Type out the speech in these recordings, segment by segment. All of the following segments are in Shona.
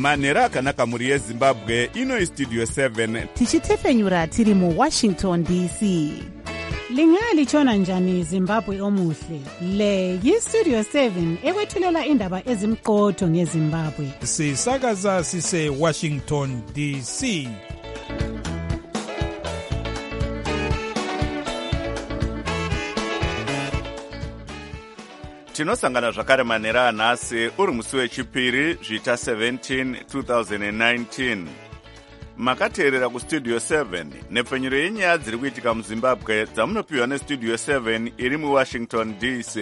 manhero akanaka mhuri yezimbabwe. Ino Studio 7 tichitefenyura tiri muWashington DC. Lingalitshona njani Zimbabwe omuhle? Le yiStudio 7 ekwethulela indaba ezimqotho ngeZimbabwe. Sisakaza sise Washington DC. tinosangana zvakare manhero anhasi uri musi wechipiri zvita 17 2019. makateerera kustudio 7 nepfenyuro yenyaya dziri kuitika muzimbabwe dzamunopiwa nestudio 7 iri muwashington DC.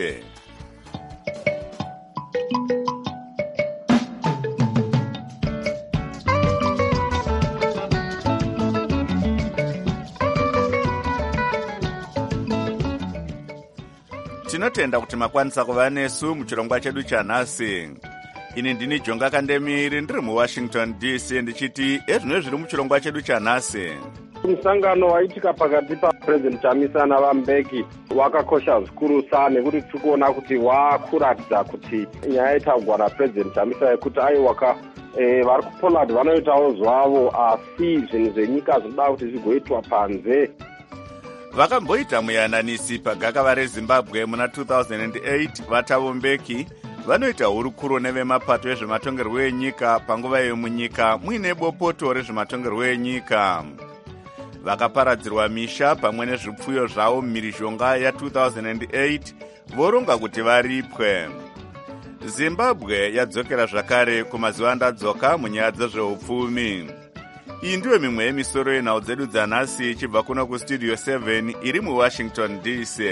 tinotenda kuti makwanisa kuva nesu muchirongwa chedu chanhasi. Ini ndini Jonga Kandemiri ndiri muWashington DC ndichiti ezvino zviri muchirongwa chedu chanhasi. Musangano waitika pakati paPresident Chamisa naVambeki wakakosha zvikuru sana nekuti tikuona kuti wakuratidza kuti nyaya itaugwa naPresident Chamisa yekuti aiwaka vari kuPoland vanoitawo zvavo asi zvinhu zvenyika zvinoda kuti zvigoitwa panze. Vakamboita muyananisi pagakava reZimbabwe muna 2008 vatavombeki vanoita hurukuro nevemapato ezvematongerwo enyika panguva yemunyika muine bopoto rezvematongerwo enyika. Vakaparadzirwa misha pamwe nezvipfuyo zvavo mumhirizhonga ya2008 voronga kuti varipwe. Zimbabwe yadzokera zvakare kumazuva andadzoka munyaya dzezveupfumi. Iyi ndiyo mimwe yemisoro yenhau dzedu dzanhasi ichibva kuno kustudio 7 iri muWashington DC.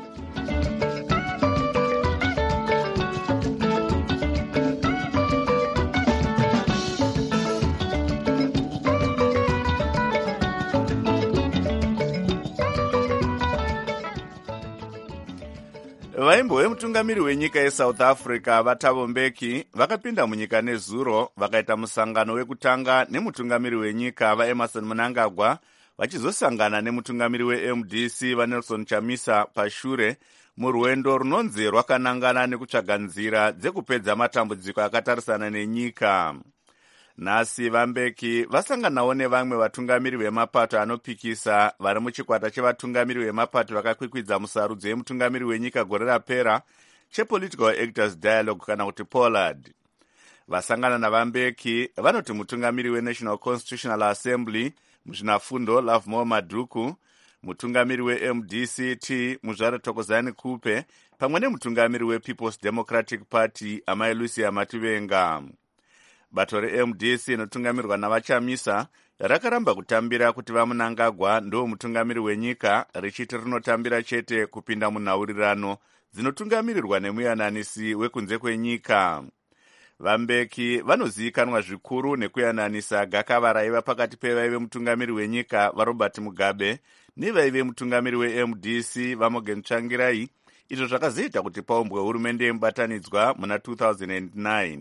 Vaimbo vemutungamiri wenyika yeSouth Africa vatavombeki vakapinda munyika nezuro vakaita musangano wekutanga nemutungamiri wenyika vaEmmerson Mnangagwa vachizosangana nemutungamiri weMDC vaNelson Chamisa pashure murwendo runonzi rwakanangana nekutsvaga nzira dzekupedza matambudziko akatarisana nenyika. Nhasi Vambeki vasanganawo nevamwe vatungamiri vemapato anopikisa vari muchikwata chevatungamiri vemapato vakakwikwidza musarudzo yemutungamiri wenyika gore rapera chePolitical Actors Dialogue kana kuti POLAD. Vasangana naVambeki vanoti mutungamiri weNational Constitutional Assembly muzvinafundo Lovemore Madhuku, mutungamiri weMDCT Muzvare Thokozani Kupe pamwe nemutungamiri wePeople's Democratic Party Amai Lucia Mativenga. Bato reMDC inotungamirwa navaChamisa rakaramba kutambira kuti vaMnangagwa ndo mutungamiri wenyika richiti rinotambira chete kupinda munhaurirano dzinotungamirirwa nemuyananisi wekunze kwenyika. Vambeki vanozivikanwa zvikuru nekuyananisa gakava raiva pakati pevaive mutungamiri wenyika vaRobert Mugabe nevaive mutungamiri weMDC vaMorgan Tsvangirai, izvo zvakazoita kuti paumbwe hurumende yemubatanidzwa muna 2009.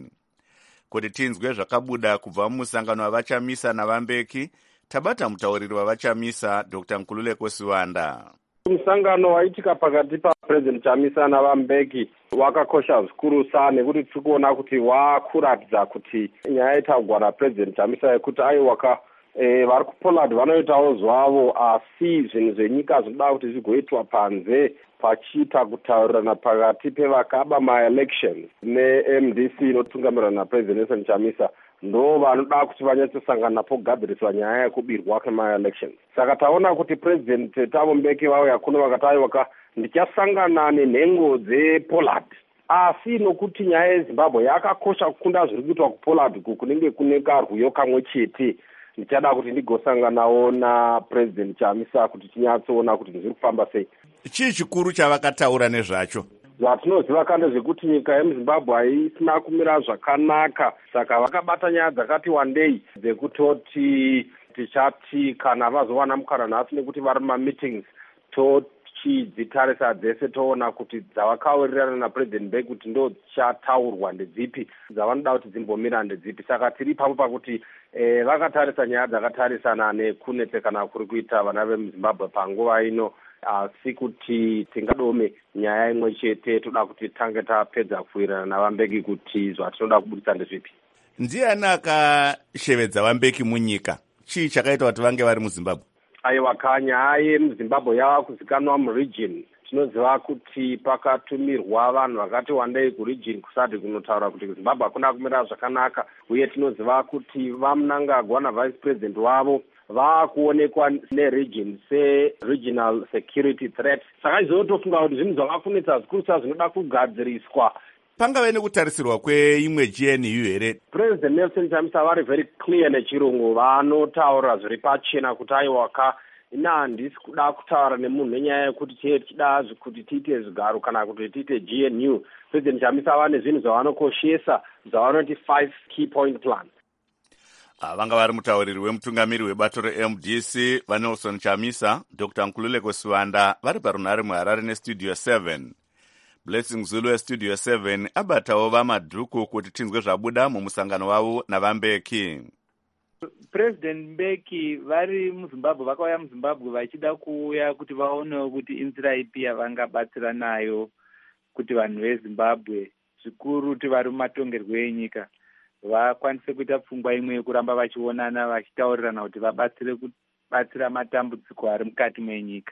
Kuti tinzwe zvakabuda kubva mumusangano wavaChamisa naVambeki, tabata mutauriri wavaChamisa Dr. Nkululeko Siwanda. Musangano waitika pakati paPresident Chamisa naVambeki wakakosha zvikuru sana nekuti tikuona kuti wakuratidza kuti nyaya itaugwa naPresident Chamisa yekuti aiwaka vari kuPoland vanoitawo zvavo asi zvinhu zvenyika zvinoda kuti zvigoitwa panze pachiita kutaurirana pakati pevakaba maelections neMDC inotungamirwa naPresident Nelson Chamisa ndo vanoda kuti vanyatsosangana pogadziriswa nyaya yekubirwa kwemaelections. Saka taona kuti President Thabo Mbeki vauya kuno vakati aiwaka ndichasangana nenhengo dzePoland asi nokuti nyaya yeZimbabwe yakakosha kukunda zviri kuitwa kuPoland kunenge kune karwiyo kamwe chete ndichada kuti ndigosanganawo naPresident Chamisa kuti tinyatsoona kuti zviri kufamba sei. Chii chikuru chavakataura nezvacho? Zvatinoziva kande zvekuti nyika yemuZimbabwe haisina kumira zvakanaka, saka vakabata nyaya dzakati wandei dzekutoti tichati kana vazowana mukana nhasi nekuti vari mumeetings tochidzitarisa dzese toona kuti dzavakaurirana naPresident Mbeki kuti ndo dzichataurwa ndedzipi dzavanoda kuti dzimbomira ndedzipi. Saka tiri ipapo pakuti vakatarisa nyaya dzakatarisana nekunetsekana kuri kuita vana vemuZimbabwe panguva ino, asi kuti tingadome nyaya imwe chete toda kuti tange tapedza kuwirirana naVambeki kuti zvatinoda kubudisa ndezvipi. Ndiani akashevedza vaMbeki munyika? Chii chakaita kuti vange vari muZimbabwe? Aiwa, kanya muZimbabwe yava kuzikanwa muregion. Tinoziva kuti pakatumirwa vanhu vakati wandei kuregion kusati kunotaura kuti Zimbabwe hakuna kumira zvakanaka, uye tinoziva kuti vaMnangagwa navice president wavo vakuonekwa neregion se-regional security threat. Saka izotofunga kuti zvinhu zvava kunetsa zvikuru sei zvinoda kugadziriswa. Pangave nekutarisirwa kweimwe GNU here? President Nelson Chamisa vari very clear nechirungu, vanotaura zviri pachena kuti aiwaka ina handisi kuda kutaura nemunhu nenyaya yekuti tichida kuti tiite zvigaro kana kuti tiite GNU. President Chamisa vane zvinhu zvavanokoshesa zvavanoti 5 key point plan. Vanga vari mutauriri wemutungamiri webato reMDC vaNelson Chamisa, Dr. Nkululeko Sivanda vari parunhare muHarare neStudio 7. Blessing Zulu weStudio 7 abatawo vamadhuku kuti tinzwe zvabuda mumusangano wavo navaMbeki. President Mbeki vari muZimbabwe, vakauya muZimbabwe vachida kuuya kuti vaonewo kuti inzira ipi yavangabatsira nayo kuti vanhu veZimbabwe zvikuru kuti vari mumatongerwo enyika vakwanise kuita pfungwa imwe yekuramba vachionana vachitaurirana kuti vabatsira matambudziko ari mukati menyika.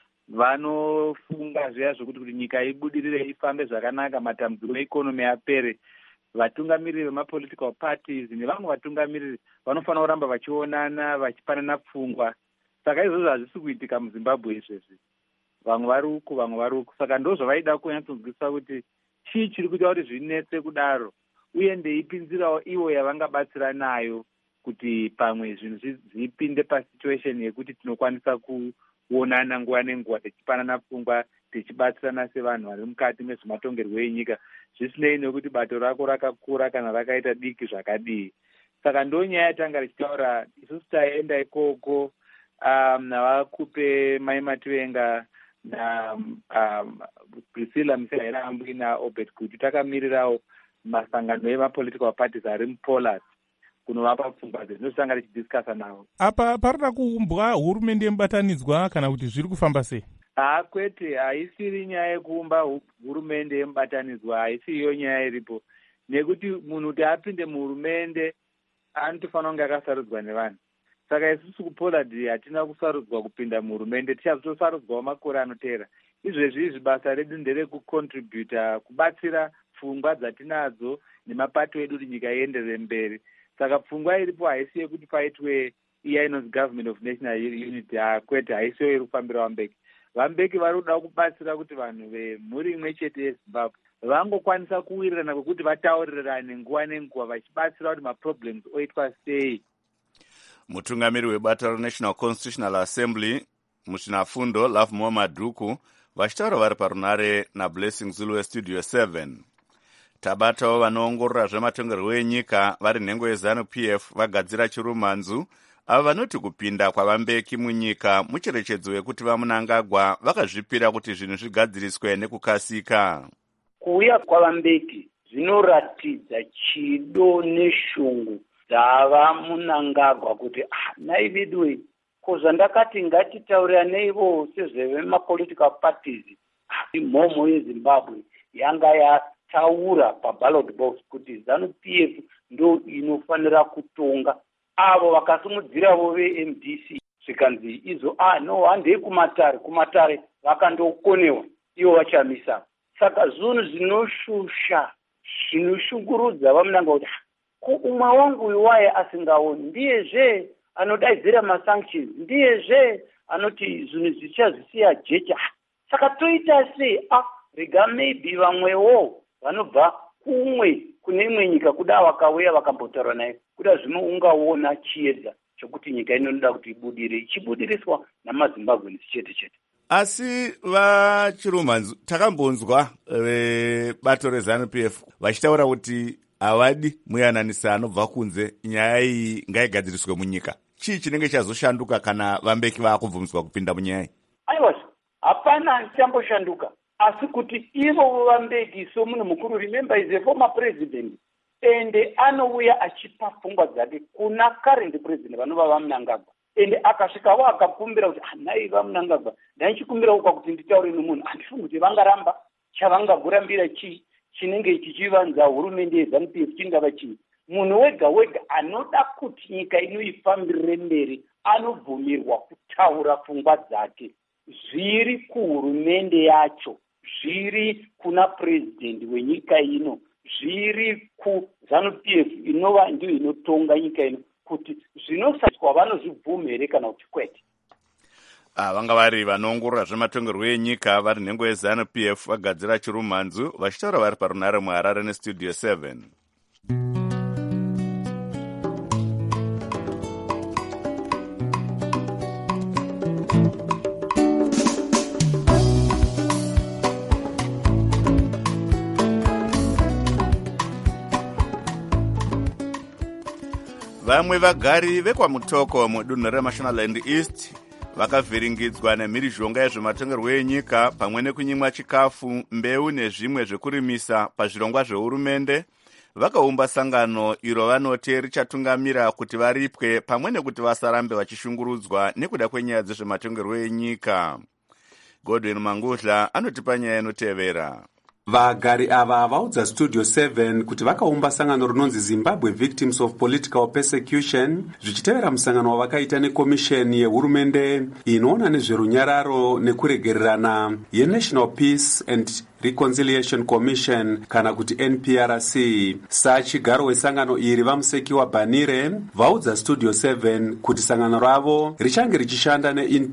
Vanofunga zviya zvokuti nyika ibudirire ifambe zvakanaka, matambudziko eikonomi apere. Vatungamiriri vemapolitical parties nevamwe vatungamiriri vanofanira kuramba vachionana vachipanana pfungwa. Saka izvozvo hazvisi kuitika muZimbabwe izvezvi. Vamwe vari uku, vamwe vari uku. Saka ndozvavaida kunyatsonzwisisa kuti chii chiri kuita kuti zvinetse kudaro, uye ndeipinzirawo ivo yavangabatsira nayo kuti pamwe zvinhu zvipinde pasituation yekuti tinokwanisa kuonana nguva nenguva tichipanana pfungwa tichibatsirana sevanhu vari mukati mezvematongerwo enyika, zvisinei nekuti bato rako rakakura kana rakaita diki zvakadii. Saka ndonyaya yatanga richitaura. Isusu taenda ikoko navakupe Mai Mativenga na Priscilla Msihairambwi naObed kuti takamirirawo masangano emapolitical parties ari muPoland kunovapa pfungwa dzetinotanga tichidiscasa navo. Apa parida kuumbwa hurumende yemubatanidzwa kana kuti zviri kufamba sei? Kwete, haisiri nyaya yekuumba hurumende yemubatanidzwa, haisi iyo nyaya iripo. Nekuti munhu kuti apinde muhurumende anotofanira kunge akasarudzwa nevanhu. Saka isusu kuPoland hatina kusarudzwa kupinda muhurumende, tichazotosarudzwawo makore anoteera. Izvezvi basa redu nderekucontributa kubatsira pfungwa dzatinadzo nemapato edu kuti nyika ienderere mberi. Saka pfungwa iripo haisi yekuti paitwe iya inonzi Government of National Unity, kwete, haisiyo iri kufambira vaMbeki. VaMbeki vari kuda kubatsira kuti vanhu vemhuri imwe chete yeZimbabwe vangokwanisa kuwirirana kwekuti vataurirane nguva nenguva vachibatsira kuti maproblems oitwa sei. Mutungamiri webato reNational Constitutional Assembly muchinafundo Love Madhuku vachitaura vari parunhare naBlessing Zulu weStudio 7. Tabatawo vanoongorora zvematongerwo enyika vari nhengo yeZANU-PF vagadzira chirumanzu ava vanoti kupinda kwavaMbeki munyika mucherechedzo wekuti vaMnangagwa vakazvipira kuti zvinhu zvigadziriswe nekukasika. Kuuya kwavaMbeki zvinoratidza chido neshungu dzavaMnangagwa kuti naividwe ko zvandakati ngatitaurirane sezvemapolitical parties. Mhomho yeZimbabwe yanga yataura paballot box kuti ZANU-PF ndo inofanira kutonga. Avo vakasimudziravo veMDC zvikanzi izvo handei kumatare vakandokonewa ivo vachamisa. Saka zvinhu zvinoshusha zvinoshungurudza vaMnangagwa kuti umwe wangu iwaye asingaoni ndiyezve anodaidzira masanctions, ndiyezve anoti zvinhu zvichazvisiya jecha. Saka toita sei? Rega maybe vamwewo vanobva kune imwe nyika kuda vakauya vakambotaura naye kuda zvino ungaona chiedza chokuti nyika inoda kuti ibudire ichibudiriswa namaZimbabwe chete chete. Asi vachirumanzu takambonzwa bato reZANU-PF vachitaura kuti havadi muyananisa anobva kunze, nyaya iyi ngaigadziriswe munyika. Chii chinenge chazoshanduka kana vaMbeki vakubvumiswa kupinda munyaya iyi? Aiwa, hapana chamboshanduka. Asi kuti ivo vaMbeki somunhu mukuru, remember is a former president, ende anouya achipa pfungwa dzake kuna current president vanova vaMnangagwa, ende akasvikawo akakumbira kuti nai vaMnangagwa ndaichikumbirawo kwakuti nditaure nomunhu, handifungi kuti vangaramba. Chavangagurambira chii chinenge chichivanza hurumende yeZANU-PF chingava chii? munhu wega wega anoda kuti nyika inoifambirire mberi anobvumirwa kutaura pfungwa dzake, zviri kuhurumende yacho, zviri kuna purezidendi wenyika ino, zviri kuZANU-PF inova ndiyo inotonga nyika ino, kuti zvinosaiswa vanozvibvuma here kana kuti kwete. Vanga vari vanoongorora zvematongerwo enyika vari nhengo yeZANU-PF vagadzira chirumhanzu vachitaura vari parunare muHarare nestudio 7. Vamwe vagari vekwamutoko mudunhu reMashonaland East vakavhiringidzwa nemhirizhonga yezvematongerwo enyika pamwe nekunyimwa chikafu, mbeu nezvimwe zvekurimisa pazvirongwa zvehurumende. Vakaumba sangano iro vanoti richatungamira kuti varipwe pamwe nekuti vasarambe vachishungurudzwa nekuda kwenyaya dzezvematongerwo enyika. Godwin Mangudla anotipa nyaya inotevera. Vagari ava vaudza Studio 7 kuti vakaumba sangano rinonzi Zimbabwe Victims of Political Persecution zvichitevera musangano wavakaita nekomisheni yehurumende inoona nezverunyararo nekuregererana yeNational Peace and Reconciliation Commission kana kuti NPRC. Sachigaro wesangano iri Vamusekiwa Banire vaudza Studio 7 kuti sangano ravo richange richishanda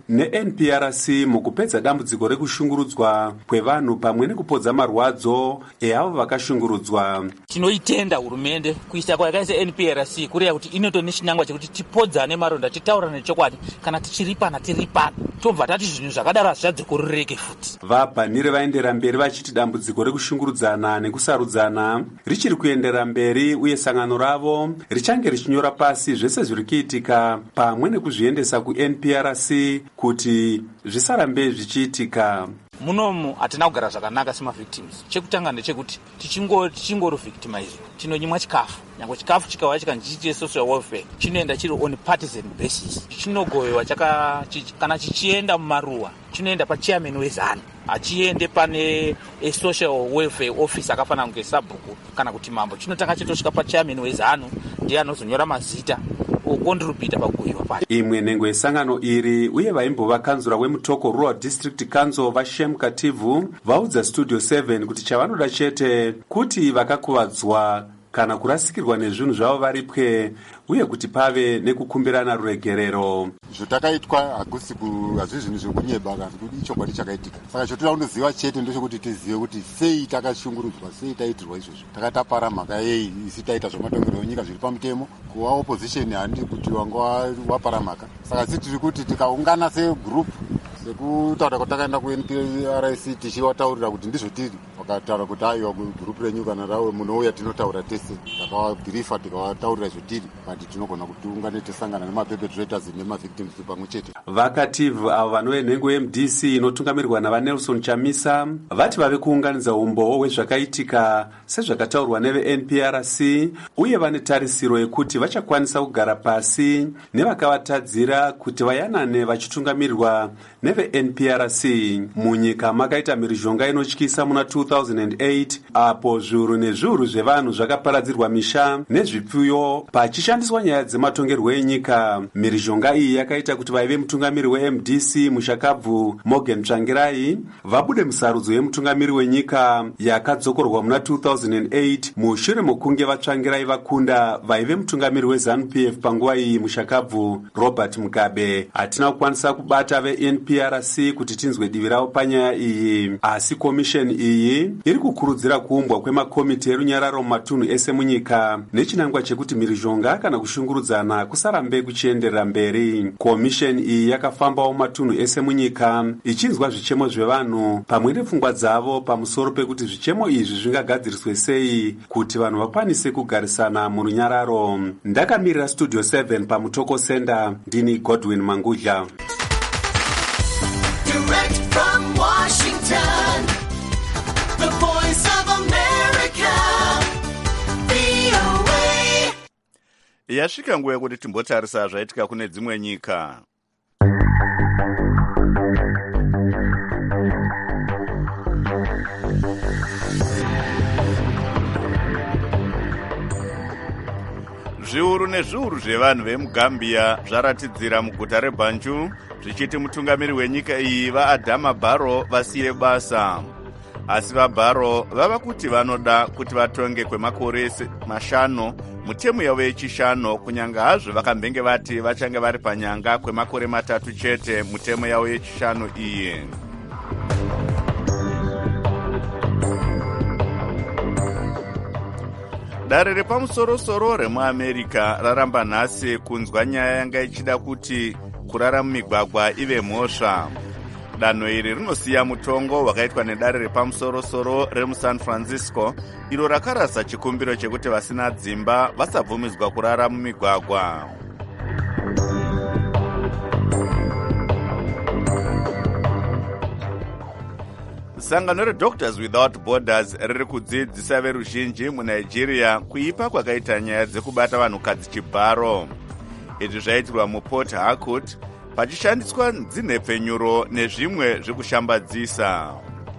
neNPRC mukupedza dambudziko rekushungurudzwa kwevanhu pamwe nekupodza marwadzo eavo vakashungurudzwa. Tinoitenda hurumende kuisa kwayakaisa NPRC kureva kuti inoto nechinangwa chekuti tipodzane maronda, titaurane nechokwadi, kana tichiripana tiripana, tobva tati zvinhu zvakadaro hazvikurureke futi. VaBanire vaendera mberi vachiti dambudziko rekushungurudzana nekusarudzana richiri kuendera mberi uye sangano ravo richange richinyora pasi zvese zviri kuitika pamwe nekuzviendesa kuNPRC kuti zvisarambe zvichiitika. Munomu hatina kugara zvakanaka semavictims. Chekutanga ndechekuti tichingoro victimized, tinonyimwa chikafu, nyange chikafu chikauya chikanzi social welfare, chinoenda chiri on partisan basis. Chinogoyewa kana chichienda mumaruwa, chinoenda pachairman weZANU, achiende pane social welfare office akafanana kunge sabhuku kana kuti mambo. Chinotanga chitosvika pachairman weZANU, ndiye anozonyora mazita okontribhuta pakuyiwa pacho. Imwe nhengo yesangano iri uye vaimbova kanzura weMutoko Rural District Council Vashem Kativu vaudza Studio 7 kuti chavanoda chete kuti vakakuvadzwa kana kurasikirwa nezvinhu zvavo varipwe uye kuti pave nekukumbirana ruregerero. Zvotakaitwa hazvisi zvinhu zvekunyeba kana kuti ichokwadi chakaitika. Saka chotoda kunoziva chete ndechekuti tizive kuti sei takashungurudzwa, sei taitirwa izvozvo. Takatapara mhaka yei isi taita zvematongerwo enyika zviri pamutemo, kuva opposition handi kuti wanga wapara mhaka. Saka si tiri kuti tikaungana segroup sekutaura kuti takaenda kuNPRC tichivataurira kuti ndizvo tiri, vakataura kuti aiwa group renyu kana rawe munouya tinotaura tese, takavabhirifa tikavataurira izvo tiri, kuti tinogona kuti ungane tesangana nemaperpetrators nemavictims pamwe chete. Vakativu avo vanove nhengo yeMDC inotungamirirwa navaNelson Chamisa vati vave kuunganidza umbowo hwezvakaitika sezvakataurwa neveNPRC uye vane tarisiro yekuti vachakwanisa kugara pasi nevakavatadzira kuti vayanane vachitungamirirwa neveNPRC. Munyika makaita mhirizhonga inotyisa muna 2008 apo zviuru nezviuru zvevanhu zvakaparadzirwa misha nezvipfuyo pachishandiswa nyaya dzematongerwo enyika. Mhirizhonga iyi yakaita kuti vaive mutungamiri weMDC Mushakabvu Morgan Tsvangirai vabude musarudzo yemutungamiri wenyika yakadzokorwa muna 2008 mushure mokunge vaTsvangirai vakunda vaive mutungamiri weZANU-PF panguva iyi Mushakabvu Robert Mugabe. Hatina kukwanisa kubata veNPRC kuti tinzwe divi ravo panyaya iyi, asi komisheni iyi iri kukurudzira kuumbwa kwemakomiti erunyararo mumatunhu ese munyika nechinangwa chekuti mhirizhonga kana kushungurudzana kusarambe kuchienderera mberi. Komisheni iyi yakafambawo matunhu ese munyika ichinzwa zvichemo zvevanhu pamwe nepfungwa dzavo pamusoro pekuti zvichemo izvi zvingagadziriswe sei kuti vanhu vakwanise kugarisana murunyararo. Ndakamirira Studio 7 paMutoko Center, ndini Godwin Mangudla. Direct from Washington, the voice of America, VOA. Yasvika nguva yekuti timbotarisa zvaitika kune dzimwe nyika. zviuru nezviuru zvevanhu vemugambia zvaratidzira muguta rebanju zvichiti mutungamiri wenyika iyi vaadama barrow vasiye basa. Asi vabarrow vava kuti vanoda kuti vatonge kwemakore 5 mutemu yavo yechishanu, kunyanga hazvo vakambenge vati vachange vari panyanga kwemakore 3 chete mutemu yavo yechishanu iyi. Dare repamusoro-soro remuamerica raramba nhasi kunzwa nyaya yanga ichida kuti kurara mumigwagwa ive mhosva. Danho iri rinosiya mutongo wakaitwa nedare repamusoro-soro remusan francisco iro rakarasa chikumbiro chekuti vasina dzimba vasabvumidzwa kurara mumigwagwa. Sangano reDoctors Without Borders riri kudzidzisa veruzhinji muNigeria kuipa kwakaita nyaya dzekubata vanhukadzi chibharo. Izvi zvaitirwa muPort Harcourt pachishandiswa dzinhepfenyuro nezvimwe zvekushambadzisa.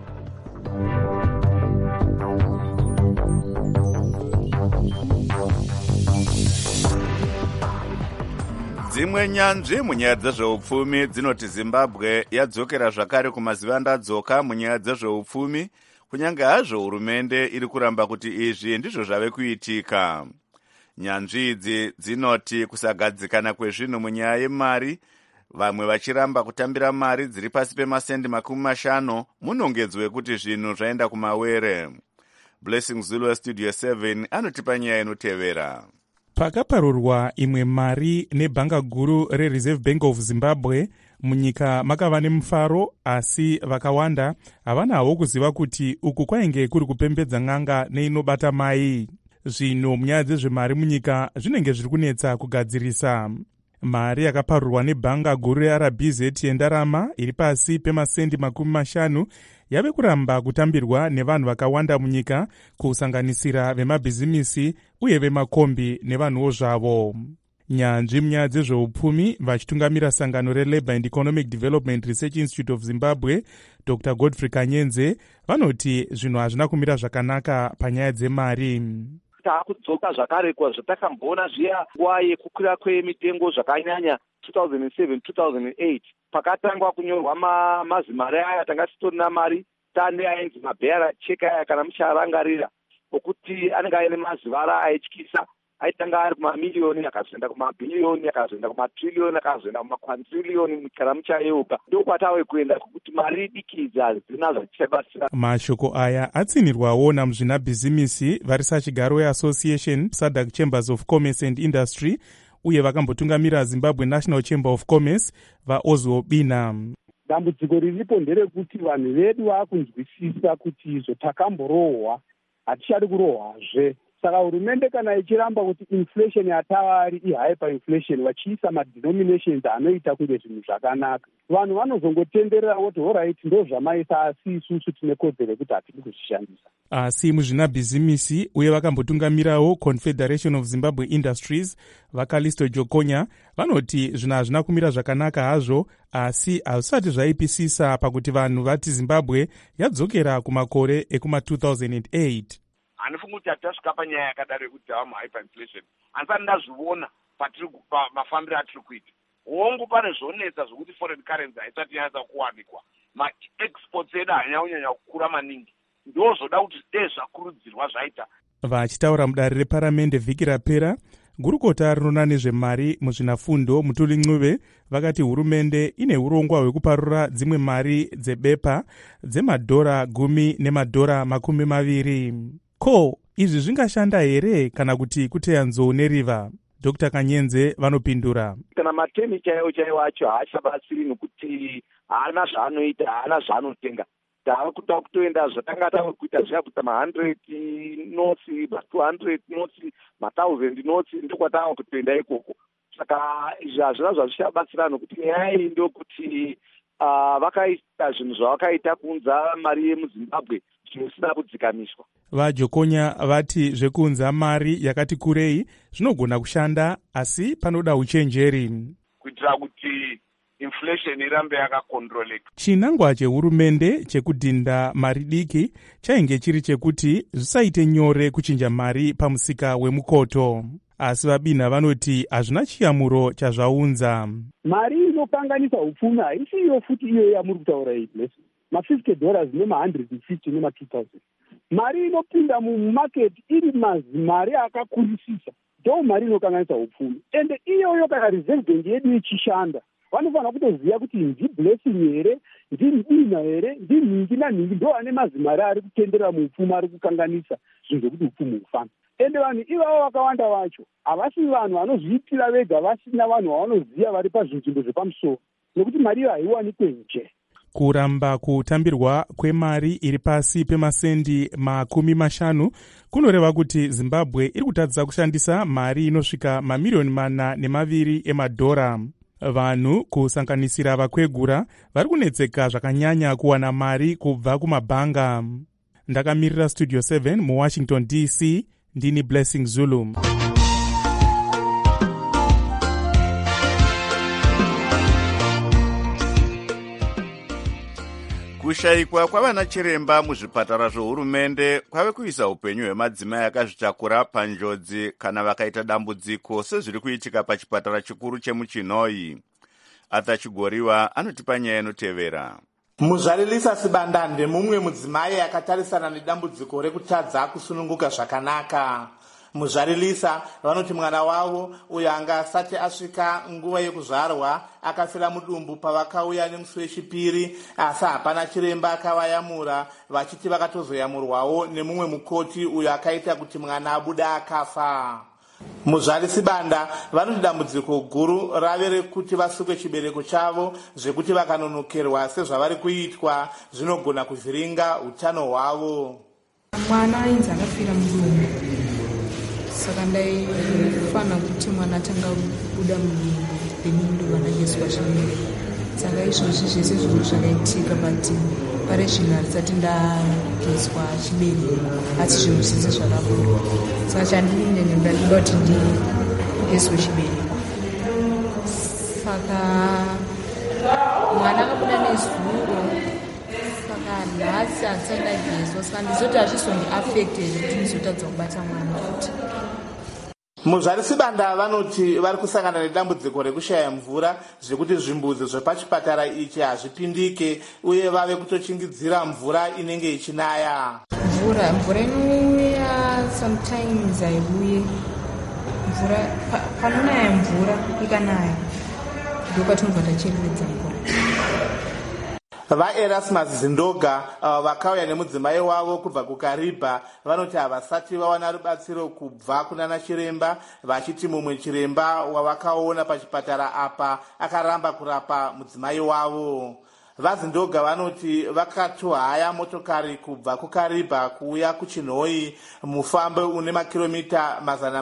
Dzimwe nyanzvi munyaya dzezveupfumi dzinoti Zimbabwe yadzokera zvakare kumazivandadzoka munyaya dzezveupfumi, kunyange hazvo hurumende iri kuramba kuti izvi ndizvo zvave kuitika. Nyanzvi idzi dzinoti kusagadzikana kwezvinhu munyaya yemari, vamwe vachiramba kutambira mari dziri pasi pemasendi 50 munongedzwe kuti zvinhu zvaenda kumawere. Blessing Zulu weStudio 7 anotipa nyaya inotevera. Pakaparurwa imwe mari nebhanga guru reReserve Bank of Zimbabwe, munyika makava nemufaro, asi vakawanda havana havo kuziva kuti uku kwainge kuri kupembedza n'anga neinobata mai. Zvino munyaya dzezvemari munyika zvinenge zviri kunetsa kugadzirisa. Mari yakaparurwa nebhanga guru reRBZ yendarama iri pasi pemasendi 50 yave kuramba kutambirwa nevanhu vakawanda munyika, kusanganisira vemabhizimisi uye vemakombi nevanhuwo zvavo. Nyanzvi munyaya dzezveupfumi vachitungamira sangano reLabour and Economic Development Research Institute of Zimbabwe, Dr. Godfrey Kanyenze, vanoti zvinhu hazvina kumira zvakanaka panyaya dzemari. Taakudzoka zvakare kwazvatakamboona zviya nguva yekukwira kwemitengo zvakanyanya 2007-2008 pakatangwa kunyorwa mazimari aya tanga titorina mari tane ainzi mabheara cheka aya kana mucharangarira okuti anenge aine mazivara aityisa, aitanga ari kumamiliyoni akazoenda kumabhiliyoni akazoenda kumatriliyoni akazoenda kumakwantiriliyoni muchara muchayeuka. Ndokwatave kuenda kuti mari dikidzi hadzina zvachichabatsira. Mashoko aya atsinirwawo namuzvinabhizimisi vari sachigaro yeAssociation SADC Chambers of Commerce and Industry uye vakambotungamira Zimbabwe National Chamber of Commerce vaOzwo Bina. Dambudziko riripo nderekuti vanhu vedu vakunzwisisa kuti izvo takamborohwa hatichadi kurohwazve. Saka hurumende kana ichiramba kuti inflation yatavari ihyperinflation vachiisa madenominations anoita kunge zvinhu zvakanaka, vanhu vanozongotenderera kuti alright ndo zvamaisa, asi isusu tine kodzero yekuti hatidi kuzvishandisa. Asi muzvinabhizimisi uye vakambotungamirawo Confederation of Zimbabwe Industries vaKalisto Jokonya vanoti zvinhu hazvina kumira zvakanaka hazvo, asi hazvisati zvaipisisa pakuti vanhu vati Zimbabwe yadzokera kumakore ekuma2008. Hanifunga kuti hatasvika panyaya yakadaro yekuti tava muhyperinflation. Handisati ndazviona mafambiro atiri kuita. Hongu pane zvonetsa zvokuti foreign currency haisati yanyatsa kuwanikwa. Ma-exports edu hanyanya kukura maningi. Ndozvoda kuti dei zvakurudzirwa zvaita. Vachitaura mudare reparamende vhiki rapera, gurukota rinoona nezvemari muzvinafundo Mutuli Ncube vakati hurumende ine urongwa hwekuparura dzimwe mari dzebepa dzemadhora 10 nemadhora 20. Ko, izvi zvingashanda here kana kuti kuteya nzou neriva? Dr. Kanyenze vanopindura. Kana matemi chaiwo acho haachabatsiri nokuti haana zvaanoita, haana zvaanotenga. Tava kuta kutoenda zvatanga tava kuita zviya kuita ma100 notes, ma200 notes, ma1000 notes, ndokwatava kutoenda ikoko. Saka izvi hazvina zvazvichabatsira nokuti nyaya iyi ndokuti vakaita zvinhu zvavakaita kuunza mari yemuZimbabwe zvisina kudzikamiswa. VaJokonya vati zvekuunza mari yakati kurei zvinogona kushanda, asi panoda uchenjeri kuitira kuti inflation irambe yakakontroleka. Chinangwa chehurumende chekudhinda mari diki chainge chiri chekuti zvisaite nyore kuchinja mari pamusika wemukoto. asi vabinha vanoti hazvina chiyamuro chazvaunza. Mari inokanganisa upfumi haisi iyo futi iyo yamuri kutaura iyi Blessing. $50 nema150 nema2000. Mari inopinda mumaketi iri mari akakurisisa. Ndo mari inokanganisa upfumi. Ende iyoyo kana reserve bank yedu ichishanda, vanofanira kutoziva kuti ndiBlessing here, ndibina here, ndinhingi nanhingi ndo ane mazimari ari kutenderera muupfumi ari kukanganisa zvinhu zvekuti upfumi hufamba. Ende vanhu ivavo vakawanda vacho havasi vanhu vanozviitira vega, vasina vanhu vavanoziva vari pazvinzvimbo zvepamusoro, nekuti mari iyo haiwanikwe nje. Kuramba kutambirwa kwemari iri pasi pemasendi 50 kunoreva kuti Zimbabwe iri kutadzisa kushandisa mari inosvika $4.2 million. Vanhu kusanganisira vakwegura vari kunetseka zvakanyanya kuwana mari kubva kumabhanga. Ndakamirira Studio 7 muWashington DC, ndini Blessing Zulu. Kushayikwa kwavana chiremba muzvipatara zvohurumende kwave kuisa upenyu hwemadzimai akazvitakura panjodzi kana vakaita dambudziko sezviri kuitika pachipatara chikuru chemuChinoi. Atachigoriwa anotipa nyaya inotevera. Muzvarilisa Sibanda ndemumwe mudzimai akatarisana nedambudziko rekutadza kusununguka zvakanaka. Muzvarilisa vanoti mwana wavo uyo anga asati asvika nguva yekuzvarwa akafira mudumbu pavakauya nemusi wechipiri, asi hapana chiremba akavayamura, vachiti vakatozoyamurwawo nemumwe mukoti uyo akaita kuti mwana abuda akafa. Muzvari Sibanda vanoti dambudziko guru rave rekuti vasuke chibereko chavo, zvekuti vakanonokerwa sezvavari kuitwa zvinogona kuvhiringa utano hwavo. Mwana ainzi akafira mudumbu, saka ndaifana kuti mwana atanga kubuda mudumbu vananyeswa chibereko. Saka izvozvi zvese zvinhu zvakaitika but parezvino harisati ndagezwa chibereko, asi zvinhu zvese zvakabuda. Saka chandinenge ndandida kuti ndigezwe chibereko. Saka mwana akabuda nezuro, saka nhasi hatisati ndagezwa, saka ndizoti hazvizondiafected kuti ndizotadza kubata mwana futi. Muzvari Sibanda vanoti vari kusangana nedambudziko rekushaya mvura, zvekuti zvimbuzi zvepachipatara ichi hazvipindike uye vave kutochingidzira mvura inenge ichinaya. Mvura inouya sometimes haiuye. Mvura panonaya mvura ikanaya ndopatinobva tachereredza mvura. VaErasmus Zindoga vakauya nemudzimai wavo kubva kuKaribha vanoti havasati vawana rubatsiro kubva kunana chiremba, vachiti mumwe chiremba wavakaona pachipatara apa akaramba kurapa mudzimai wavo. VaZindoga vanoti vakatohaya motokari kubva kuKaribha kuuya kuChinoi, mufambo une makiromita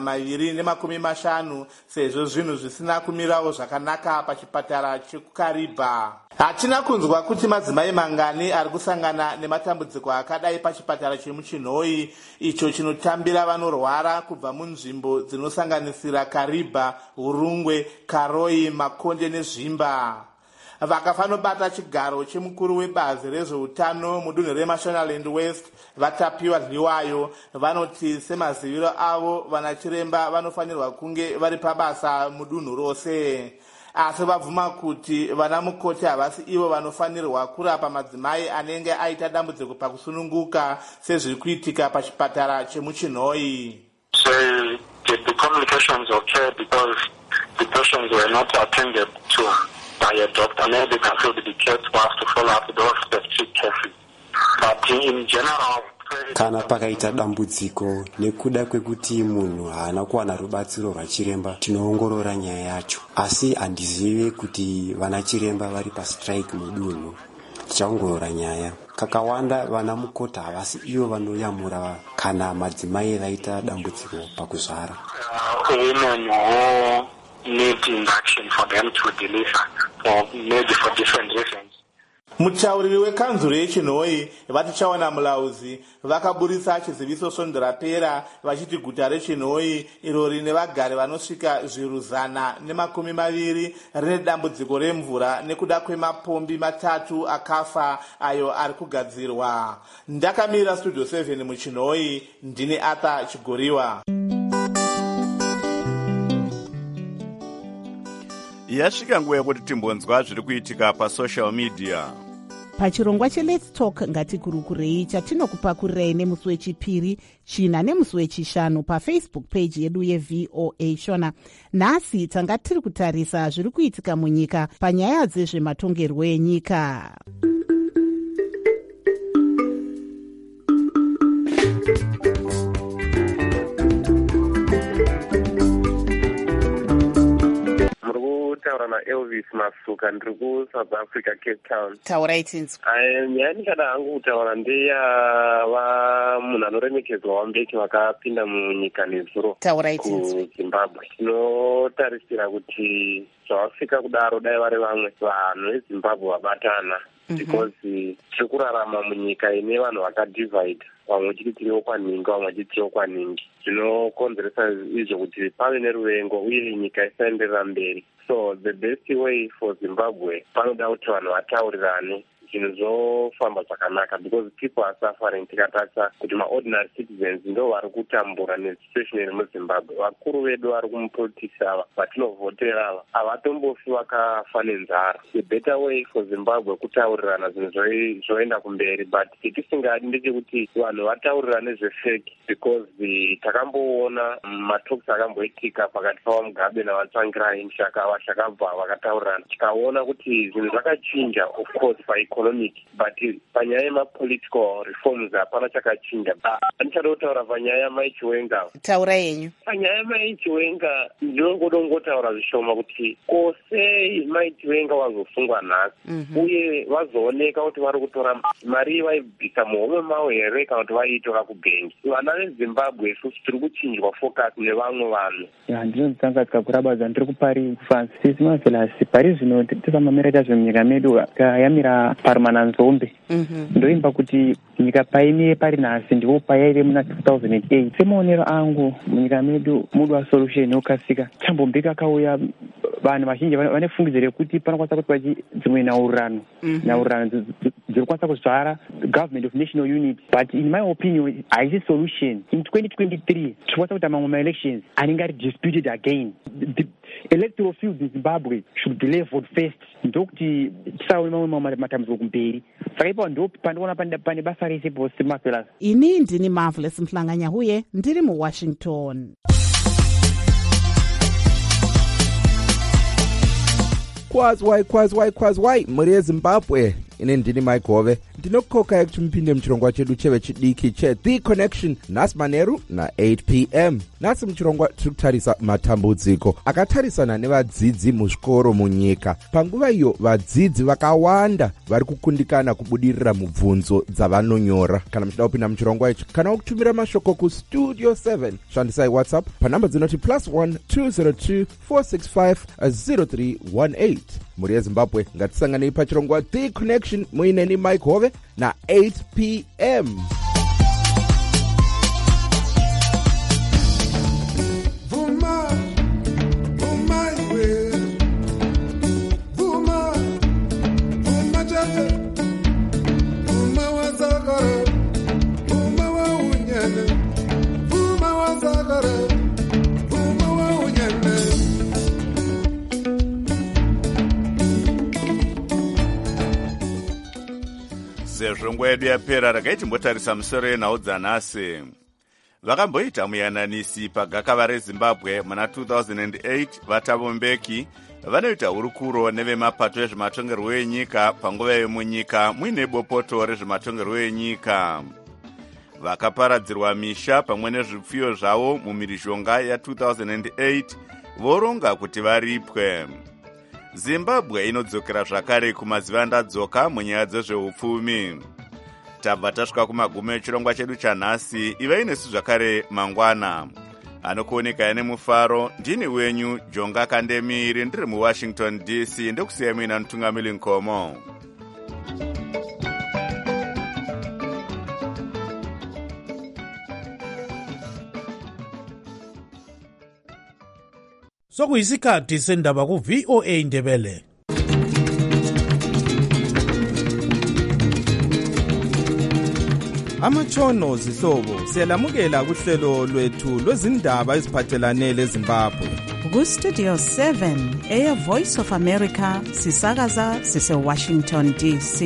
250 sezvo zvinhu zvisina kumirawo zvakanaka pachipatara chekuKaribha. Hatina kunzwa kuti madzimai mangani ari kusangana nematambudziko akadai pachipatara chemuChinoi, icho chinotambira vanorwara kubva munzvimbo dzinosanganisira Karibha, Hurungwe, Karoi, Makonde neZvimba. Vakafanobata chigaro chemukuru webazi rezveutano mudunhu reMashonaland West, Vatapiwa Liwayo, vanoti semaziviro avo vanachiremba vanofanirwa kunge vari pabasa mudunhu rose. Asi vabvuma kuti vana mukoti havasi ivo vanofanirwa kurapa madzimai anenge aita dambudziko pakusununguka sezviri kuitika pachipatara chemuChinoi. So the communications occurred because the patients were not attended to by a doctor. Maybe they can feel the care to us to follow up those specific cases. But in general, kana pakaita dambudziko nekuda kwekuti munhu haana kuwana rubatsiro rwachiremba, tinoongorora nyaya yacho, asi handizive kuti vana chiremba vari pastrike mudunhu. Tichaongorora nyaya. Kakawanda vana mukoti havasi ivo vanoyamura kana madzimai vaita dambudziko pakuzvara. Women who need induction for them to deliver, or maybe for different reasons. Mutauriri wekanzuro yeChinoi vatichaona mulauzi vakaburisa chiziviso sonderapera vachiti guta reChinoi iro rine vagari vanosvika 120 rine dambudziko remvura nekuda kwemapombi 3 akafa ayo ari kugadzirwa. Ndakamira Studio 7 muChinoi, ndini Arthur Chigoriwa. yasvika nguva yekuti timbonzwa zviri kuitika pasocial media. pachirongwa cheLet's Talk ngatikurukurei chatinokupakurirei nemusi wechipiri, china nemusi wechishanu pafacebook page yedu yeVOA Shona. Nhasi tanga tiri kutarisa zviri kuitika munyika panyaya dzezvematongerwo enyika. taura naElvis Masuka ndiri kuSouth Africa, Cape Town. Taurai tinzwa. Nyaya ndingada hangu kutaura ndeyava munhu anoremekedzwa waMbeki vakapinda munyika nezuro kuZimbabwe. Tinotarisira kuti zvavasvika kudaro dai vari vamwe vanhu veZimbabwe vabatana, because tiri kurarama munyika ine vanhu vakadivhaida, vamwe vachiti tiri okwaningi, vamwe vachiti tiri okwaningi. Zvinokonzeresa izvo kuti pave neruvengo uye nyika isaenderera mberi. So the best way for Zimbabwe panoda kuti vanhu vataurirane zvinhu zvofamba zvakanaka, because people are suffering. Tikatarisa kuti maordinary citizens ndo vari kutambura nesituation iri muZimbabwe. Vakuru vedu vari kumupolitics ava vatinovhotera ava havatombofi vakafa nenzara. The better way for Zimbabwe kutaurirana zvinhu zvoenda kumberi, but titisingadi ndechekuti vanhu vataurirane zvefake, because takamboona matalks akamboitika pakati paMugabe navaTsvangirai vachakabva vakataurirana, tikaona kuti zvinhu zvakachinja, of course economic, but panyaya yemapolitical reforms hapana chakachinja. Andichada kutaura panyaya Mai Chiwenga. Taura yenyu. Panyaya Mai Chiwenga ndinongotaura zvishoma kuti kosei Mai Chiwenga wazosungwa nhasi uye vazooneka kuti vari kutora mari vaibvisa muhome mavo here kana kuti vaiitora kubhengi. Vana veZimbabwe isusu tiri kuchinjwa focus nevamwe vanhu. Ndinotanga tikakurabadza ndiri kupari kufansi sisi mavelasi pari zvino tisamamira tazvo munyika medu yamira parumana nzombe. Ndoimba kuti nyika paimire pari nhasi ndipo payaire muna 2008. Semaonero angu munyika medu mudu wa solution yokasika. Chambombeki akauya, vanhu vazhinji vane fungidziro yekuti panokwanisa kuti dzimwe nyaurano dzirikwanisa kuzvara government of national unity, but in my opinion haisi solution. In 2023 tikwanisa kuita mamwe ma-elections anenge ari disputed again. The electoral field in Zimbabwe should be leveled first, ndokuti tisaone mamwe matambudziko kumberi. Saka ipapo ndo pandiona pane basa rese posi mafelas. Ini ndini Marvelous Mhlanganya uye ndiri muWashington. Kwazwai muri yeZimbabwe. Ine ndini Maigove. Ndinokukokai kuti mupinde muchirongwa chedu chevechidiki cheThe Connection nhasi manheru na8 p.m. Nhasi muchirongwa tiri kutarisa matambudziko akatarisana nevadzidzi muzvikoro munyika. Panguva iyo vadzidzi vakawanda vari kukundikana kubudirira mubvunzo dzavanonyora. Kana muchida kupinda muchirongwa ichi kana kutumira mashoko kustudio 7, shandisai WhatsApp panhamba dzinoti +1 202 465 0318. Muri yeZimbabwe ngatisanganei pachirongwa The Connection muineni Mike Hove na8 p.m. Sezvo nguva yedu yapera regai timbotarisa musoro yenhau dzanhasi. Vakamboita muyananisi pagakava reZimbabwe muna 2008. VaThabo vanoita hurukuro nevemapato ezvematongerwo enyika panguva yemunyika muine bopoto rezvematongerwo enyika. Vakaparadzirwa misha pamwe nezvipfuyo zvavo mumhirizhonga ya2008 voronga kuti varipwe. Zimbabwe inodzokera zvakare kumazivandadzoka munyaya dzezveupfumi. Tabva tasvika kumagumo echirongwa chedu chanhasi. Ivai nesu zvakare mangwana. Anokuoneka nemufaro ndini wenyu Jonga Kandemiri ndiri muWashington DC ndokusiyai muina Mutungamiri Nkomo. Sokuyisikhathi sendaba kuVOA Indebele. Amatshono zihlobo siyalamukela kuhlelo lwethu lwezindaba eziphathelane leZimbabwe. kustudio 7 eyevoice of America sisakaza sise-Washington DC.